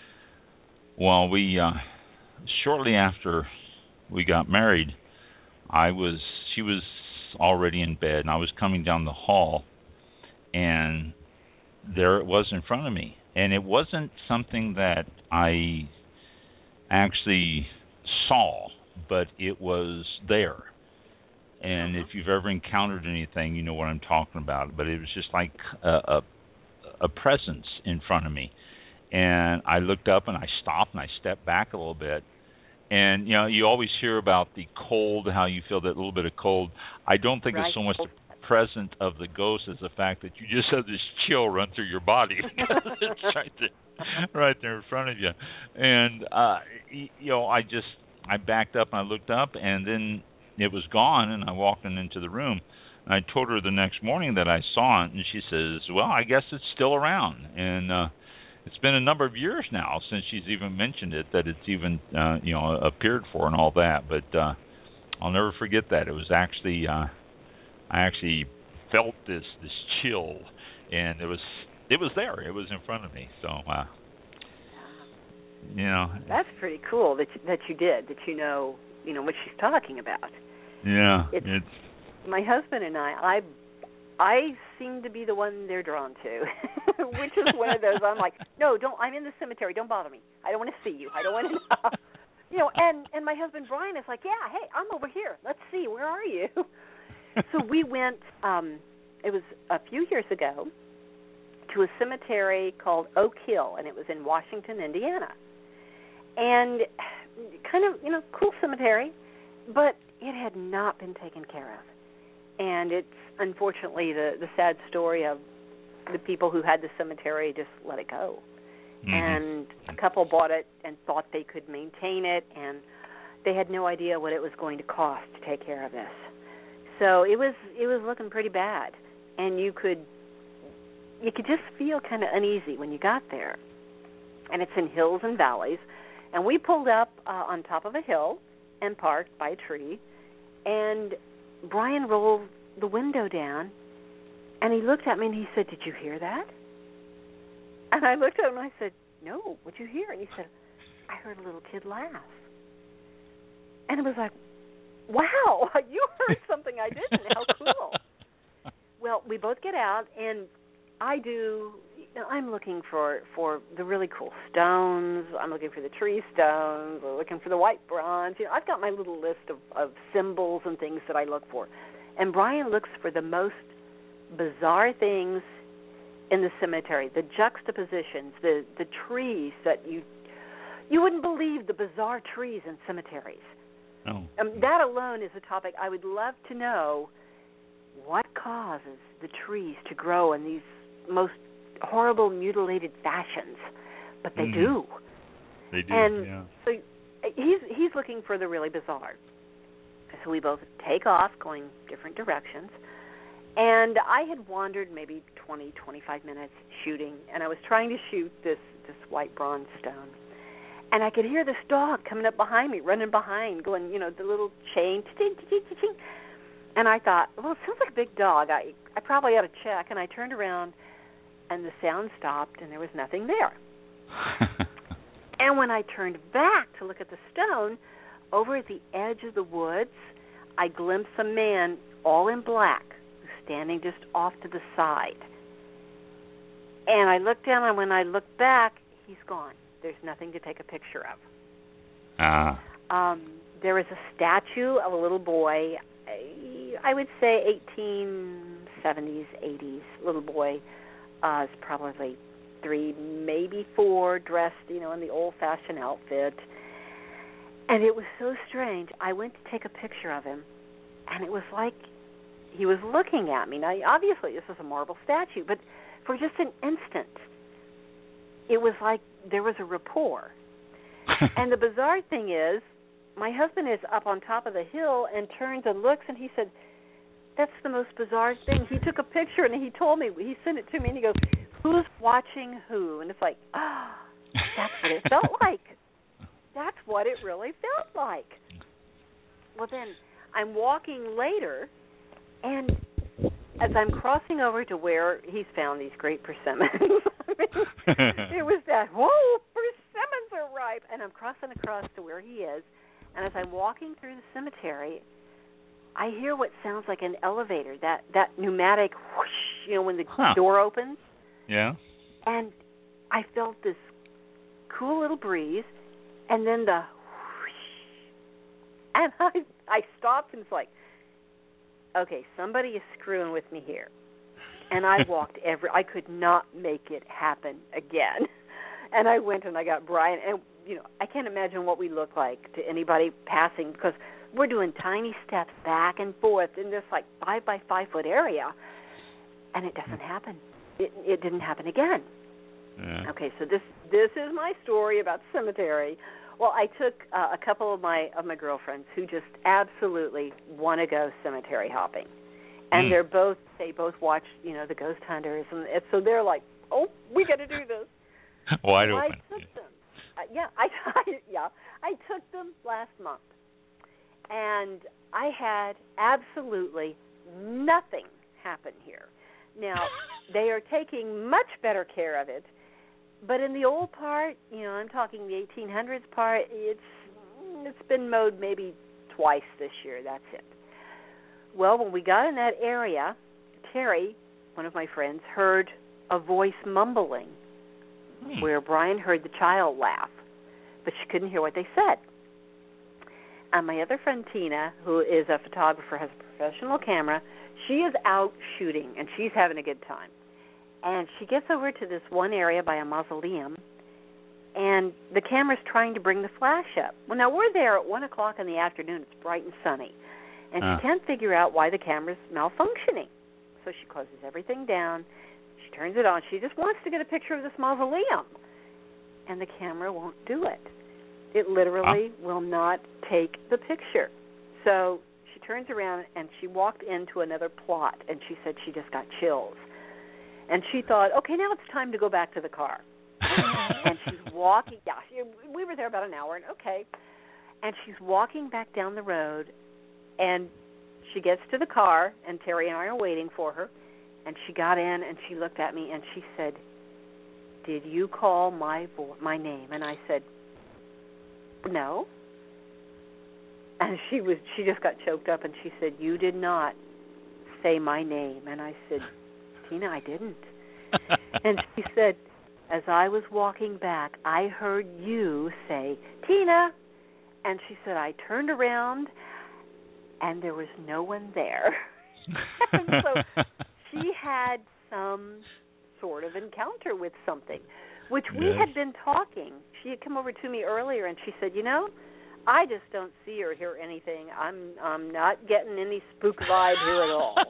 Well, we uh, shortly after we got married, I was she was already in bed, and I was coming down the hall, and there it was in front of me. And it wasn't something that I actually saw, but it was there. And if you've ever encountered anything, you know what I'm talking about. But it was just like a, a, a presence in front of me. And I looked up, and I stopped, and I stepped back a little bit. And, you know, you always hear about the cold, how you feel that little bit of cold. I don't think right. it's so much the presence of the ghost as the fact that you just have this chill run through your body. It's right there, right there in front of you. And, uh, you know, I just, I backed up and I looked up, and then it was gone, and I walked in into the room. And I told her the next morning that I saw it, and she says, well, I guess it's still around. And, uh, it's been a number of years now since she's even mentioned it, that it's even, uh, you know, appeared for and all that. But uh, I'll never forget that. It was actually, uh, I actually felt this this chill, and it was it was there. It was in front of me. So, uh, you know, that's pretty cool that you, that you did, that you know, you know what she's talking about. Yeah, it's, it's my husband and I. I I seem to be the one they're drawn to, which is one of those. I'm like, no, don't. I'm in the cemetery. Don't bother me. I don't want to see you. I don't want to know. You know, and, and my husband Brian is like, yeah, hey, I'm over here. Let's see. Where are you? So we went, um, it was a few years ago, to a cemetery called Oak Hill, and it was in Washington, Indiana. And kind of, you know, cool cemetery, but it had not been taken care of. and it's unfortunately the the sad story of the people who had the cemetery just let it go. Mm-hmm. And a couple bought it and thought they could maintain it, and they had no idea what it was going to cost to take care of this. So it was it was looking pretty bad, and you could you could just feel kind of uneasy when you got there. And it's in hills and valleys, and we pulled up uh, on top of a hill and parked by a tree, and Brian rolled the window down, and he looked at me and he said, "Did you hear that?" And I looked at him and I said, "No, what'd you hear?" And he said, "I heard a little kid laugh." And it was like, wow, you heard something I didn't. How cool. Well, we both get out, and I do, you know, I'm looking for, for the really cool stones. I'm looking for the tree stones. I'm looking for the white bronze. You know, I've got my little list of, of symbols and things that I look for. And Brian looks for the most bizarre things in the cemetery, the juxtapositions, the, the trees that you you wouldn't believe the bizarre trees in cemeteries. Oh. Um, that alone is a topic I would love to know. What causes the trees to grow in these most horrible, mutilated fashions? But they mm. do. They do, and yeah. So he's, he's looking for the really bizarre. So we both take off, going different directions. And I had wandered maybe twenty, twenty-five minutes shooting, and I was trying to shoot this, this white bronze stone. And I could hear this dog coming up behind me, running behind, going, you know, the little chain, ching, ching, ching, ching. And I thought, well, it sounds like a big dog. I I probably ought to check. And I turned around, and the sound stopped, and there was nothing there. And when I turned back to look at the stone, over at the edge of the woods, I glimpsed a man all in black, standing just off to the side. And I looked down, and when I looked back, he's gone. There's nothing to take a picture of. Ah. Um, there is a statue of a little boy, I would say eighteen seventies, eighties, little boy, uh, is probably three, maybe four, dressed, you know, in the old-fashioned outfit. And it was so strange. I went to take a picture of him, and it was like he was looking at me. Now, obviously, this is a marble statue, but for just an instant, it was like there was a rapport. And the bizarre thing is, my husband is up on top of the hill and turns and looks, and he said, "That's the most bizarre thing." He took a picture, and he told me, he sent it to me, and he goes, "Who's watching who?" And it's like, ah, oh, that's what it felt like. That's what it really felt like. Well, then I'm walking later, and as I'm crossing over to where he's found these great persimmons, I mean, it was that, whoa, persimmons are ripe. And I'm crossing across to where he is, and as I'm walking through the cemetery, I hear what sounds like an elevator, that, that pneumatic whoosh, you know, when the huh. door opens. Yeah. And I felt this cool little breeze, and then the whoosh. And I, I stopped and it's like, okay, somebody is screwing with me here. And I walked every, I could not make it happen again. And I went and I got Brian, and, you know, I can't imagine what we look like to anybody passing, because we're doing tiny steps back and forth in this, like, five by five foot area, and it doesn't happen. It, it didn't happen again. Yeah. Okay, so this this is my story about cemetery. Well, I took uh, a couple of my of my girlfriends who just absolutely want to go cemetery hopping, and mm. they're both they both watch, you know, the Ghost Hunters, and it's, so they're like, oh, we got to do this. Wide so open. I took them. Uh, yeah, I, I yeah I took them last month, and I had absolutely nothing happen here. Now, they are taking much better care of it, but in the old part, you know, I'm talking the eighteen hundreds part, it's it's been mowed maybe twice this year, that's it. Well, when we got in that area, Terry, one of my friends, heard a voice mumbling hmm. where Brian heard the child laugh, but she couldn't hear what they said. And my other friend, Tina, who is a photographer, has a professional camera. She is out shooting, and she's having a good time. And she gets over to this one area by a mausoleum, and the camera's trying to bring the flash up. Well, now, we're there at one o'clock in the afternoon. It's bright and sunny. and uh. she can't figure out why the camera's malfunctioning. So she closes everything down. She turns it on. She just wants to get a picture of this mausoleum, and the camera won't do it. It literally huh? will not take the picture. So she turns around, and she walked into another plot, and she said she just got chills. And she thought, okay, now it's time to go back to the car. And she's walking, yeah, she, we were there about an hour, and okay. And she's walking back down the road, and she gets to the car, and Terry and I are waiting for her. And she got in, and she looked at me, and she said, did you call my vo- my name? And I said, no. And she was she just got choked up, and she said, you did not say my name. And I said, Tina, I didn't. And she said, as I was walking back, I heard you say, Tina. And she said, I turned around, and there was no one there. And so she had some sort of encounter with something, which we yes. had been talking. She had come over to me earlier, and she said, you know, I just don't see or hear anything. I'm I'm not getting any spook vibe here at all.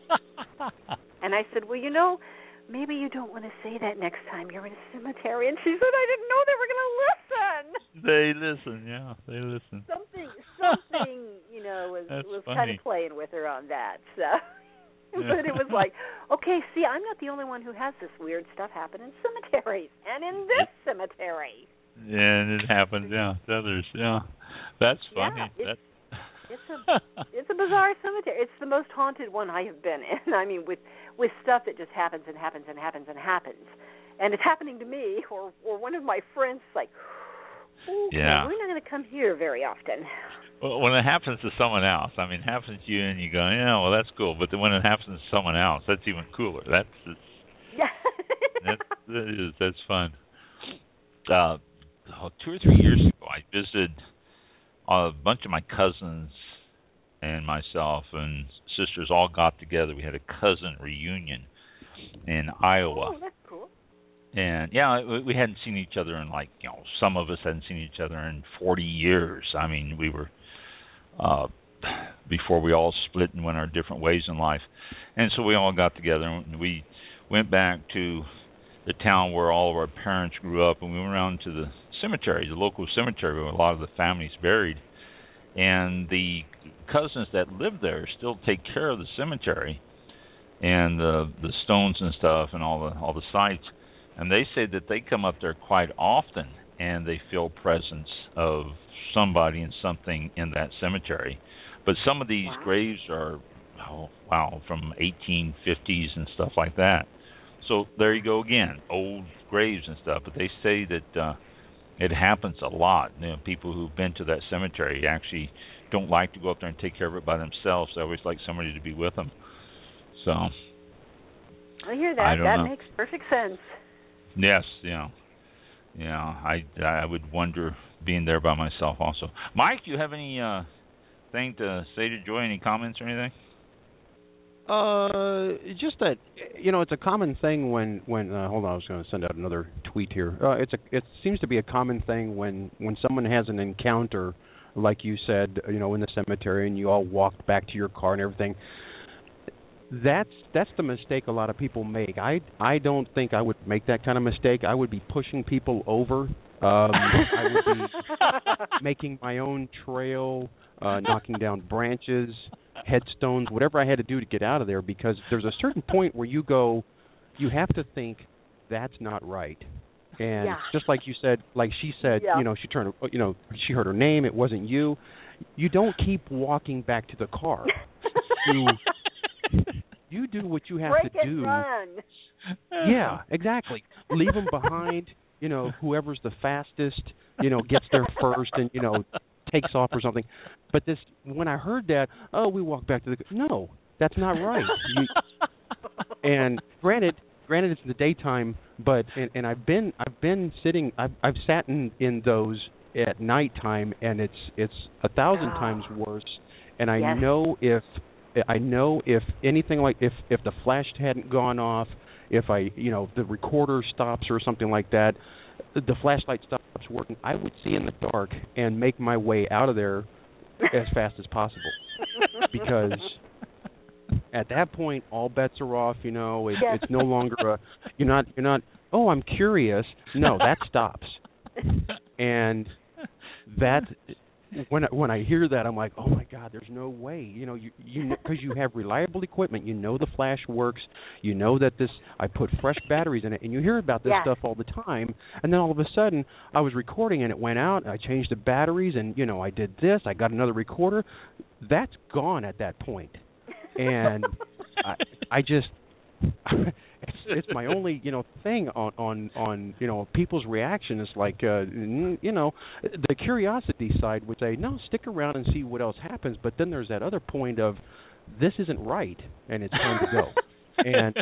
And I said, well, you know, maybe you don't want to say that next time you're in a cemetery. And she said, I didn't know they were going to listen. They listen, yeah, they listen. Something, something, you know, was That's was funny. kind of playing with her on that. So, Yeah. but it was like, okay, see, I'm not the only one who has this weird stuff happen in cemeteries, and in this cemetery. Yeah, and it happens, yeah, to others, yeah. That's funny. Yeah, it's, That's... it's a it's a bizarre cemetery. It's the most haunted one I have been in. I mean, with with stuff that just happens and happens and happens and happens, and it's happening to me or or one of my friends. Like, okay, yeah, we're not going to come here very often. Well, when it happens to someone else, I mean, it happens to you, and you go, yeah, well, that's cool. But then when it happens to someone else, that's even cooler. That's it's, yeah, that's that is, that's fun. Uh, two or three years ago, I visited a bunch of my cousins and myself and sisters all got together. We had a cousin reunion in Iowa. Oh, that's cool. And yeah, we, we hadn't seen each other in like, you know, some of us hadn't seen each other in forty years. I mean, we were uh, before we all split and went our different ways in life. And so we all got together and we went back to the town where all of our parents grew up, and we went around to the cemetery, the local cemetery where a lot of the family's buried. And the cousins that live there still take care of the cemetery and the the stones and stuff and all the all the sites. And they say that they come up there quite often and they feel presence of somebody and something in that cemetery. But some of these wow. graves are, oh, wow, from eighteen fifties and stuff like that. So there you go again, old graves and stuff. But they say that uh, it happens a lot. You know, people who've been to that cemetery actually don't like to go up there and take care of it by themselves. They always like somebody to be with them. So I hear that. I don't that know. makes perfect sense. Yes, yeah. Yeah, I, I would wonder being there by myself also. Mike, do you have any uh, thing to say to Joy? Any comments or anything? Uh, just that, you know, it's a common thing when when uh, hold on, I was going to send out another tweet here. Uh, it's a it seems to be a common thing when when someone has an encounter, like you said, you know, in the cemetery, and you all walked back to your car and everything. That's that's the mistake a lot of people make. I I don't think I would make that kind of mistake. I would be pushing people over. Um, I would be making my own trail, uh, knocking down branches, headstones, whatever I had to do to get out of there, because there's a certain point where you go, you have to think that's not right. And yeah. just like you said, like she said, yeah. you know, she turned, you know, she heard her name, it wasn't you. You don't keep walking back to the car. you, you do what you have Break to and do. Run. Yeah, exactly. Leave them behind. You know, whoever's the fastest, you know, gets there first and, you know, takes off or something. But this, when I heard that, oh, we walk back to the, no, that's not right. You, and granted, granted it's in the daytime, but, and, and I've been, I've been sitting, I've, I've sat in, in those at nighttime, and it's, it's a thousand oh. times worse. And I yes. know if, I know if anything like, if, if the flash hadn't gone off, if I, you know, the recorder stops or something like that, the flashlight stops working, I would see in the dark and make my way out of there as fast as possible. because at that point all bets are off. You know, it, yes. it's no longer a you're not you're not. Oh, I'm curious. No, that stops. And that when I, when I hear that, I'm like, oh my God, there's no way. You know, you you because you have reliable equipment. You know the flash works. You know that this. I put fresh batteries in it, and you hear about this yes. stuff all the time. And then all of a sudden, I was recording, and it went out. And I changed the batteries, and you know, I did this. I got another recorder. That's gone at that point. And I, I just. it's it's my only you know thing on on on you know people's reaction is like uh you know the curiosity side would say no, stick around and see what else happens, but then there's that other point of this isn't right and it's time to go. And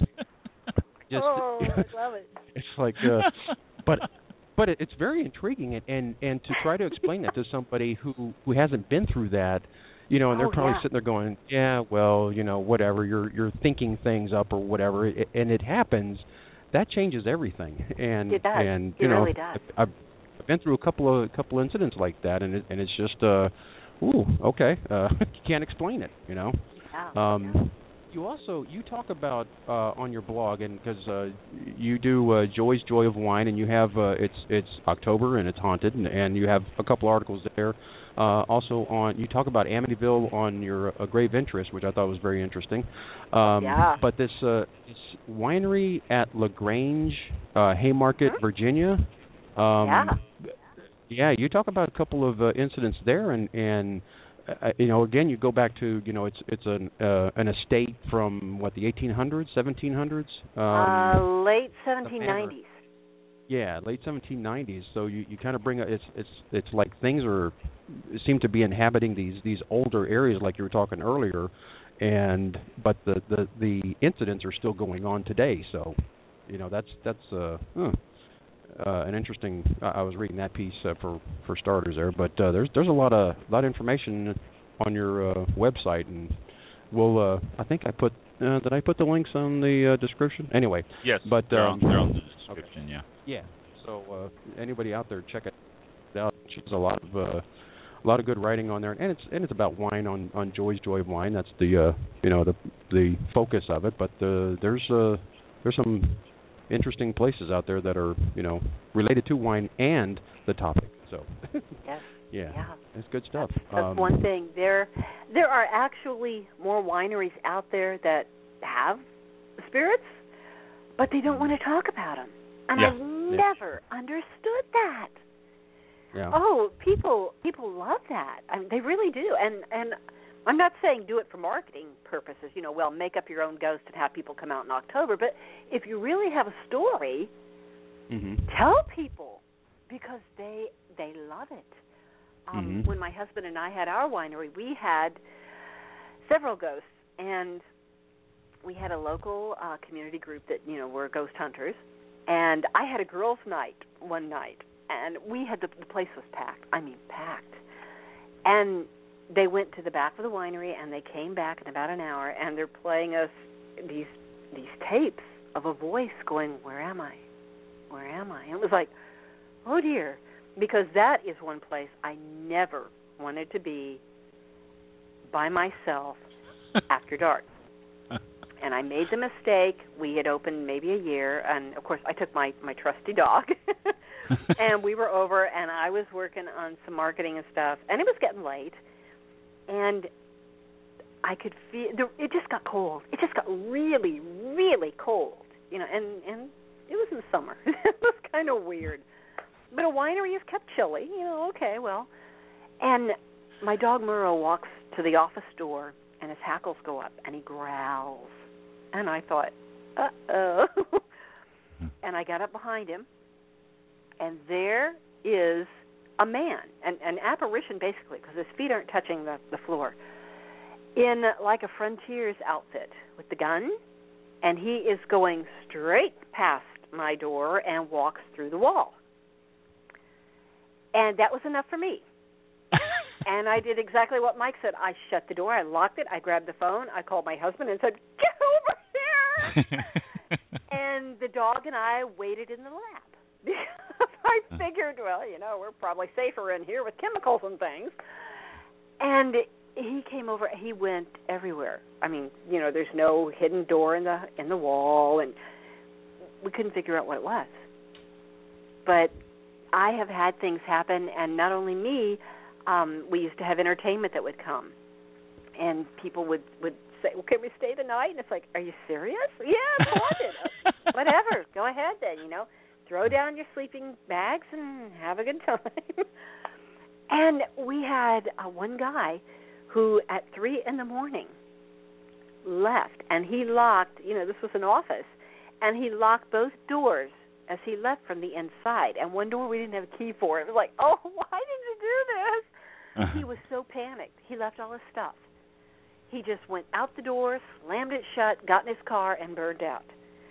just oh, I love it. It's like uh but but it, it's very intriguing, and, and and to try to explain that to somebody who who hasn't been through that. You know, and they're oh, probably yeah. sitting there going, "Yeah, well, you know, whatever. You're you're thinking things up or whatever," it, and it happens. That changes everything. And it does. and it you know, really does. I've, I've been through a couple of couple incidents like that, and it, and it's just, uh, ooh, okay, uh, you can't explain it. You know. Yeah. Um, yeah. You also you talk about uh, on your blog, and because uh, you do uh, Joy's Joy of Wine, and you have uh, it's it's October and it's haunted, and, and you have a couple articles there. Uh, also on you talk about Amityville on your uh, Grave Interest, which I thought was very interesting. Um, yeah. But this uh, this winery at LaGrange, uh, Haymarket, mm-hmm. Virginia. Um, yeah. Yeah, you talk about a couple of uh, incidents there, and and. Uh, you know, again, you go back to, you know, it's it's an uh, an estate from what, the eighteen hundreds, seventeen hundreds, um, uh, late seventeen nineties. Yeah, late seventeen nineties. So you, you kind of bring a, it's it's it's like things are seem to be inhabiting these these older areas, like you were talking earlier, and but the the the incidents are still going on today. So, you know, that's that's uh. Huh. Uh, an interesting. Uh, I was reading that piece uh, for for starters there, but uh, there's there's a lot of lot of information on your uh, website, and we'll. Uh, I think I put. Uh, did I put the links on the uh, description? Anyway. Yes. But they're, um, on, they're on the description. Okay. Yeah. Yeah. So uh, anybody out there, check it out. She's a lot of uh, a lot of good writing on there, and it's and it's about wine on, on Joy's Joy of Wine. That's the uh, you know the the focus of it. But uh, there's uh, there's some interesting places out there that are, you know, related to wine and the topic. So, yes. yeah, yeah, it's good stuff. That's, that's um, one thing. There, there are actually more wineries out there that have spirits, but they don't want to talk about them. And yeah. I've never yeah. understood that. Yeah. Oh, people, people love that. I mean, they really do. And and I'm not saying do it for marketing purposes, you know, well, make up your own ghost and have people come out in October. But if you really have a story, mm-hmm. tell people, because they they love it. Um, mm-hmm. When my husband and I had our winery, we had several ghosts, and we had a local uh, community group that, you know, were ghost hunters. And I had a girls' night one night, and we had the, the place was packed. I mean, packed. And they went to the back of the winery, and they came back in about an hour, and they're playing us these these tapes of a voice going, "Where am I? Where am I?" And it was like, oh dear, because that is one place I never wanted to be by myself after dark. And I made the mistake. We had opened maybe a year, and of course I took my, my trusty dog, and we were over, and I was working on some marketing and stuff, and it was getting late. And I could feel it just got cold. It just got really, really cold, you know. And, and it was in the summer. It was kind of weird. But a winery is kept chilly, you know. Okay, well. And my dog Murrow walks to the office door, and his hackles go up, and he growls. And I thought, uh oh. And I got up behind him, and there is a man, an, an apparition basically, because his feet aren't touching the, the floor, in like a frontier's outfit with the gun, and he is going straight past my door and walks through the wall. And that was enough for me. And I did exactly what Mike said. I shut the door, I locked it, I grabbed the phone, I called my husband and said, "Get over here!" And the dog and I waited in the lab. I figured, well, you know, we're probably safer in here with chemicals and things. And he came over. He went everywhere. I mean, you know, there's no hidden door in the in the wall, and we couldn't figure out what it was. But I have had things happen, and not only me. Um, we used to have entertainment that would come, and people would, would say, well, can we stay the night? And it's like, are you serious? Yeah, it's haunted. Whatever. Go ahead then, you know. Throw down your sleeping bags and have a good time. And we had uh, one guy who at three in the morning left, and he locked, you know, this was an office, and he locked both doors as he left from the inside. And one door we didn't have a key for. It was like, oh, why did you do this? Uh-huh. He was so panicked. He left all his stuff. He just went out the door, slammed it shut, got in his car, and burned out.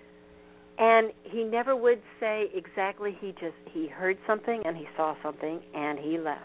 And he never would say exactly. He just, he heard something and he saw something and he left.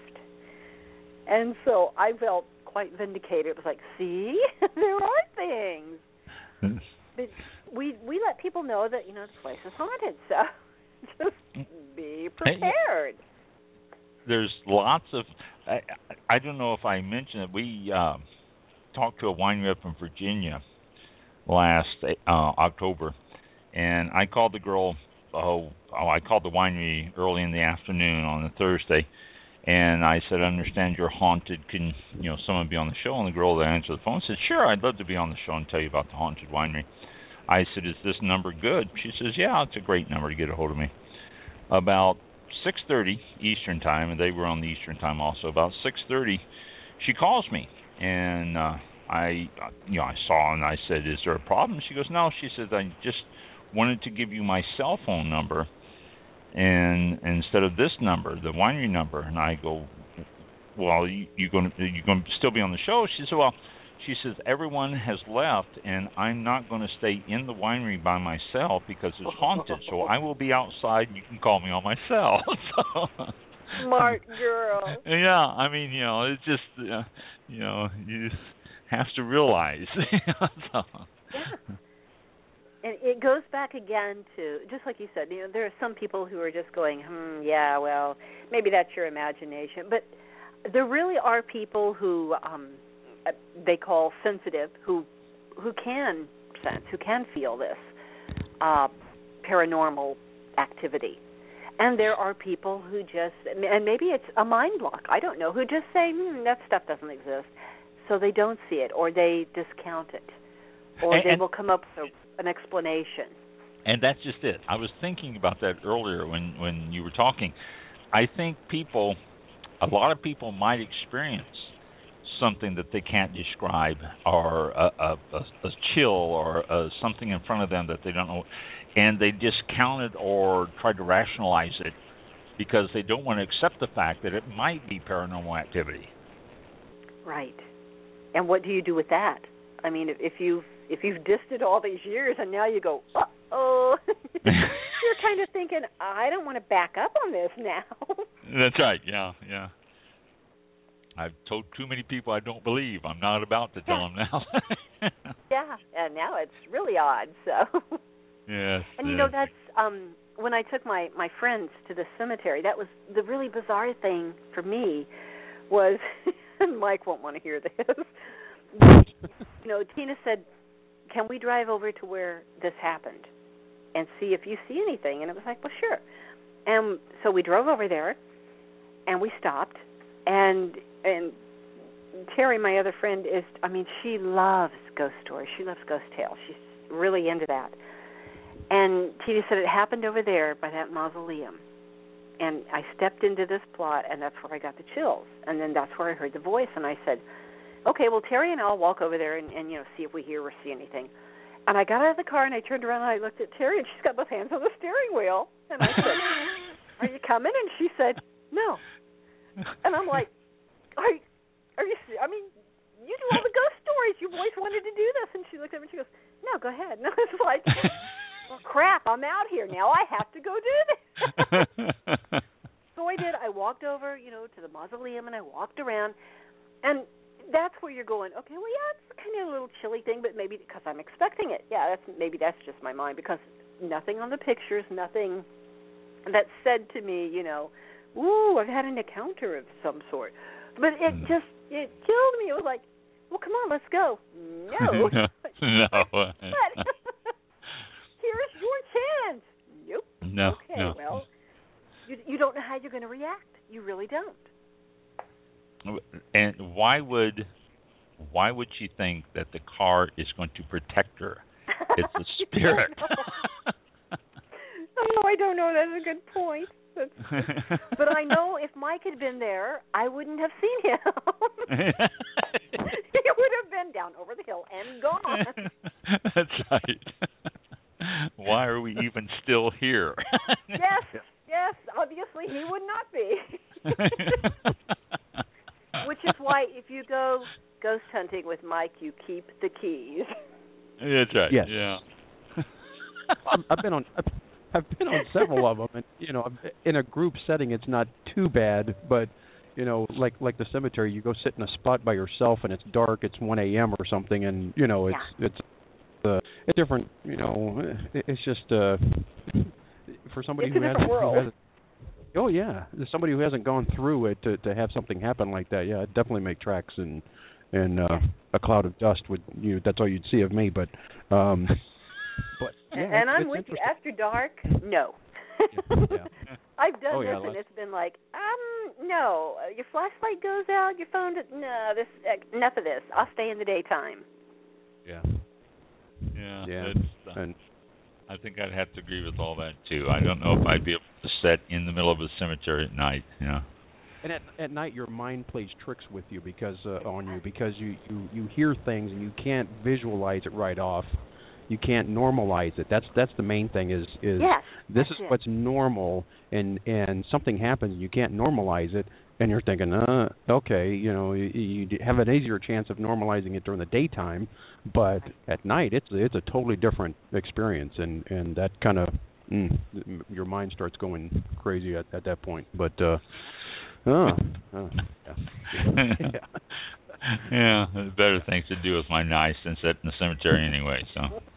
And so I felt quite vindicated. It was like, see, there are things. But we we let people know that, you know, the place is haunted. So just be prepared. There's lots of, I, I don't know if I mentioned it, we uh, talked to a winery up in Virginia last uh, October, and I called the girl, oh, oh, I called the winery early in the afternoon on a Thursday, and I said, I understand you're haunted, can, you know, someone be on the show? And the girl that answered the phone said, sure, I'd love to be on the show and tell you about the haunted winery. I said, is this number good? She says, yeah, it's a great number to get a hold of me. About six thirty Eastern time, and they were on the Eastern time also. About six thirty, she calls me, and uh, I, you know, I saw and I said, "Is there a problem?" She goes, "No." She says, "I just wanted to give you my cell phone number, and, and instead of this number, the winery number." And I go, "Well, you, you going to you going to still be on the show?" She said, "Well." She says, everyone has left, and I'm not going to stay in the winery by myself because it's haunted, so I will be outside, and you can call me on my cell. So, smart girl. Yeah, I mean, you know, it's just, uh, you know, you just have to realize. So. Yeah. And it goes back again to, just like you said, you know, there are some people who are just going, hmm, yeah, well, maybe that's your imagination. But there really are people who... Um, they call sensitive, who who can sense, who can feel this uh, paranormal activity. And there are people who just, and maybe it's a mind block, I don't know, who just say, hmm, that stuff doesn't exist. So they don't see it, or they discount it, or and, they will come up with a, an explanation. And that's just it. I was thinking about that earlier when, when you were talking. I think people, a lot of people might experience something that they can't describe, or a, a, a, a chill, or a, something in front of them that they don't know, and they discount it or try to rationalize it because they don't want to accept the fact that it might be paranormal activity. Right. And what do you do with that? I mean, if, if you've if you've dissed it all these years and now you go, uh-oh, you're kind of thinking, I don't want to back up on this now. That's right, yeah, yeah. I've told too many people I don't believe. I'm not about to tell them now. Yeah, and now it's really odd. So. Yes. And yes. you know, that's um, when I took my, my friends to the cemetery. That was the really bizarre thing for me. Was and Mike won't want to hear this. You know, Tina said, "Can we drive over to where this happened and see if you see anything?" And it was like, "Well, sure." And so we drove over there, and we stopped, and. And Terry, my other friend, is, I mean, she loves ghost stories. She loves ghost tales. She's really into that. And Tina said it happened over there by that mausoleum. And I stepped into this plot, and that's where I got the chills. And then that's where I heard the voice, and I said, okay, well, Terry and I will walk over there and, and, you know, see if we hear or see anything. And I got out of the car, and I turned around, and I looked at Terry, and she's got both hands on the steering wheel. And I said, are you coming? And she said, no. And I'm like, Are you, are you, I mean, you do all the ghost stories. You've always wanted to do this. And she looked at me and she goes, no, go ahead. And I was like, well, crap, I'm out here now. I have to go do this. So I did. I walked over, you know, to the mausoleum, and I walked around. And that's where you're going, okay, well, yeah, it's kind of a little chilly thing, but maybe because I'm expecting it. Yeah, that's maybe that's just my mind, because nothing on the pictures, nothing that said to me, you know, ooh, I've had an encounter of some sort. But it just, it killed me. It was like, well, come on, let's go. No. no. no. But here's your chance. Nope. No. Okay, no. well, you you don't know how you're going to react. You really don't. And why would why would she think that the car is going to protect her? It's a spirit. Oh, I don't know. That's a good point. That's, but I know if Mike had been there, I wouldn't have seen him. He would have been down over the hill and gone. That's right. Why are we even still here? Yes, yes. Obviously, he would not be. Which is why if you go ghost hunting with Mike, you keep the keys. That's right. Yes. Yeah. I've been on. I've, I've been on several of them, and you know, in a group setting, it's not too bad. But you know, like like the cemetery, you go sit in a spot by yourself, and it's dark. It's one a.m. or something, and you know, it's yeah. it's uh, it's different. You know, it's just uh, for somebody it's who hasn't. Who hasn't oh yeah, somebody who hasn't gone through it to to have something happen like that. Yeah, it'd definitely make tracks and and uh, a cloud of dust would you. That's all you'd see of me, but. Um, But, yeah, and I'm with you. After dark, no. yeah. I've done oh, this, yeah, and it's been like, um, no. Your flashlight goes out, your phone. No, this uh, enough of this. I'll stay in the daytime. Yeah. Yeah. Yeah. Uh, and I think I'd have to agree with all that too. I don't know if I'd be able to sit in the middle of a cemetery at night. You know. And at at night, your mind plays tricks with you because uh, on you because you, you, you hear things and you can't visualize it right off. You can't normalize it. That's that's the main thing. Is is yes, this is it. what's normal, and and something happens, and you can't normalize it, and you're thinking, uh, okay, you know, you, you have an easier chance of normalizing it during the daytime, but at night, it's it's a totally different experience, and and that kind of mm, your mind starts going crazy at, at that point. But uh, oh, oh yeah. yeah. Yeah, there's better things to do with my knife than sit in the cemetery anyway. So.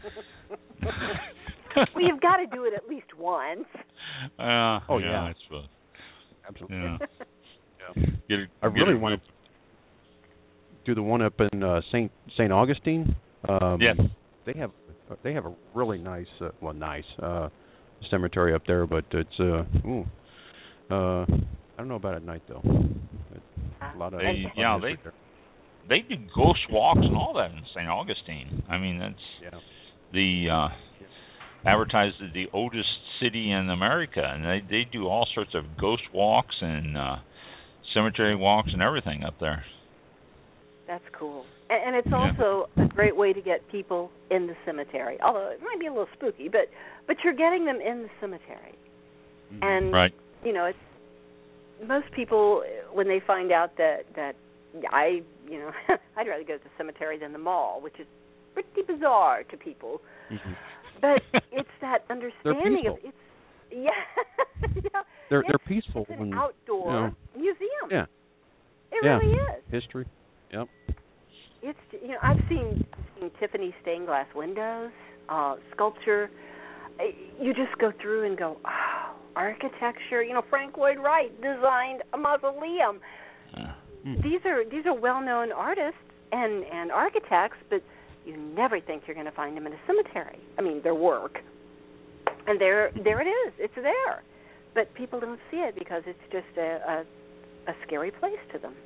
Well, you've got to do it at least once. Uh, oh yeah, yeah, I suppose. Absolutely. Yeah. yeah. Get it, I get really it. want to do the one up in uh, Saint Saint Augustine. Um, yes. They have they have a really nice, uh, well, nice uh, cemetery up there, but it's uh, ooh, uh, I don't know about at night though. A lot of they, lot yeah, of they. there. They do ghost walks and all that in Saint Augustine. I mean, that's yeah. the uh, advertised as the oldest city in America, and they they do all sorts of ghost walks and uh, cemetery walks and everything up there. That's cool, and, and it's also yeah. a great way to get people in the cemetery. Although it might be a little spooky, but but you're getting them in the cemetery, mm-hmm. and right. you know, it's most people when they find out that that. I, you know, I'd rather go to the cemetery than the mall, which is pretty bizarre to people. Mm-hmm. But it's that understanding of it's, yeah, yeah they're it's, they're peaceful. It's an when, outdoor you know, museum. Yeah, it yeah. really is. History. Yep. It's you know I've seen seen Tiffany stained glass windows, uh, sculpture. You just go through and go, oh, architecture. You know, Frank Lloyd Wright designed a mausoleum. Uh. These are these are well-known artists and, and architects, but you never think you're going to find them in a cemetery. I mean, their work, and there there it is. It's there, but people don't see it because it's just a a, a scary place to them.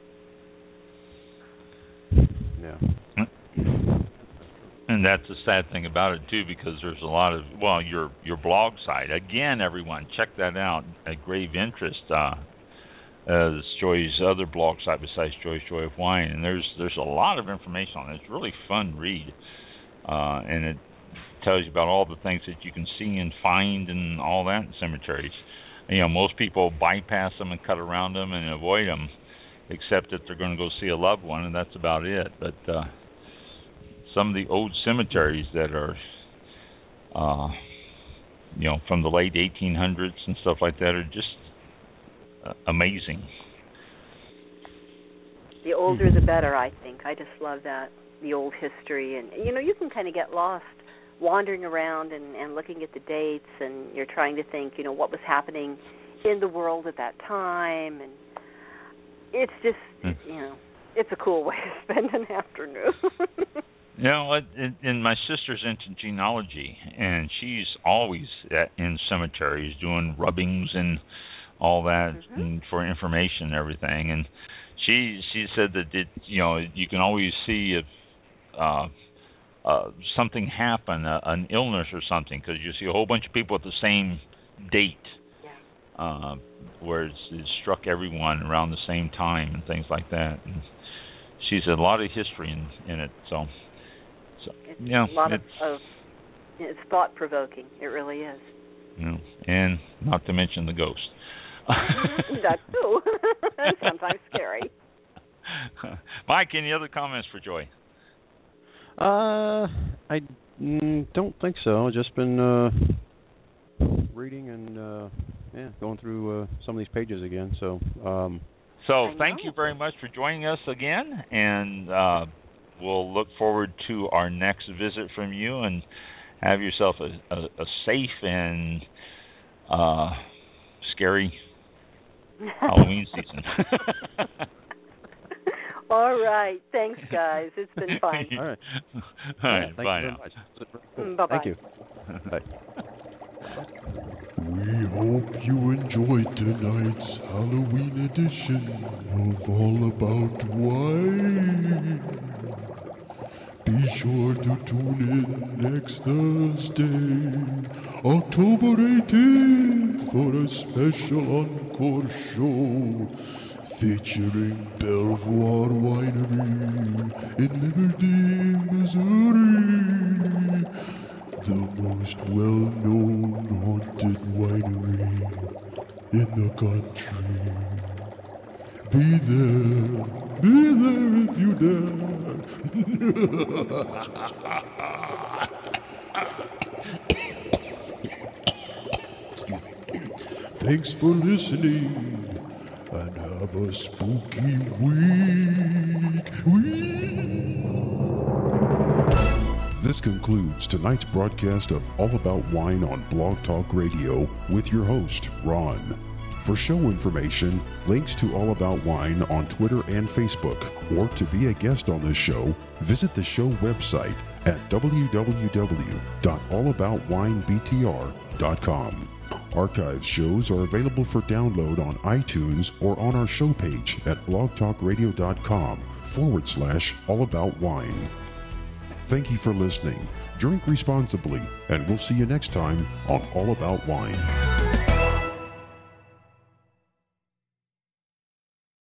Yeah. And that's the sad thing about it too, because there's a lot of well, your your blog site again. Everyone, check that out at Grave Interest. Uh, Uh, it's Joy's other blog site besides Joy's Joy of Wine, and there's there's a lot of information on it. It's a really fun read, uh, and it tells you about all the things that you can see and find and all that in cemeteries. And, you know, most people bypass them and cut around them and avoid them, except that they're going to go see a loved one, and that's about it. But uh, some of the old cemeteries that are, uh, you know, from the late eighteen hundreds and stuff like that are just Uh, amazing. The older the better, I think. I just love that, the old history. And, you know, you can kind of get lost wandering around and, and looking at the dates, and you're trying to think, you know, what was happening in the world at that time. And it's just, mm. you know, it's a cool way to spend an afternoon. You know, and, and my sister's into genealogy, and she's always at, in cemeteries doing rubbings and all that mm-hmm. and for information and everything. And she she said that it, you know, you can always see if uh, uh, something happen, uh, an illness or something, because you see a whole bunch of people at the same date, yeah. uh, where it's, it struck everyone around the same time and things like that. And she said a lot of history in, in it, so. So, it's yeah, a lot it's, of, of it's thought provoking. It really is. You know, and not to mention the ghost. That too. Sometimes scary. Mike, any other comments for Joy? Uh, I mm, don't think so. I've just been uh, reading and uh, yeah, going through uh, some of these pages again. So, um, so thank you very much for joining us again, and. Uh, We'll look forward to our next visit from you, and have yourself a, a, a safe and uh, scary Halloween season. All right. Thanks, guys. It's been fun. All right. All right. Yeah, bye now. Cool. Bye-bye. Thank you. Bye. We hope you enjoyed tonight's Halloween edition of All About Wine. Be sure to tune in next Thursday, October eighteenth, for a special encore show featuring Belvoir Winery in Liberty, Missouri, the most well-known haunted winery in the country. Be there, be there if you dare. Excuse me. Thanks for listening, and have a spooky week. Week. This concludes tonight's broadcast of All About Wine on Blog Talk Radio with your host, Ron. For show information, links to All About Wine on Twitter and Facebook, or to be a guest on this show, visit the show website at w w w dot all about wine b t r dot com. Archive shows are available for download on iTunes or on our show page at blogtalkradio.com forward slash all about wine. Thank you for listening. Drink responsibly, and we'll see you next time on All About Wine.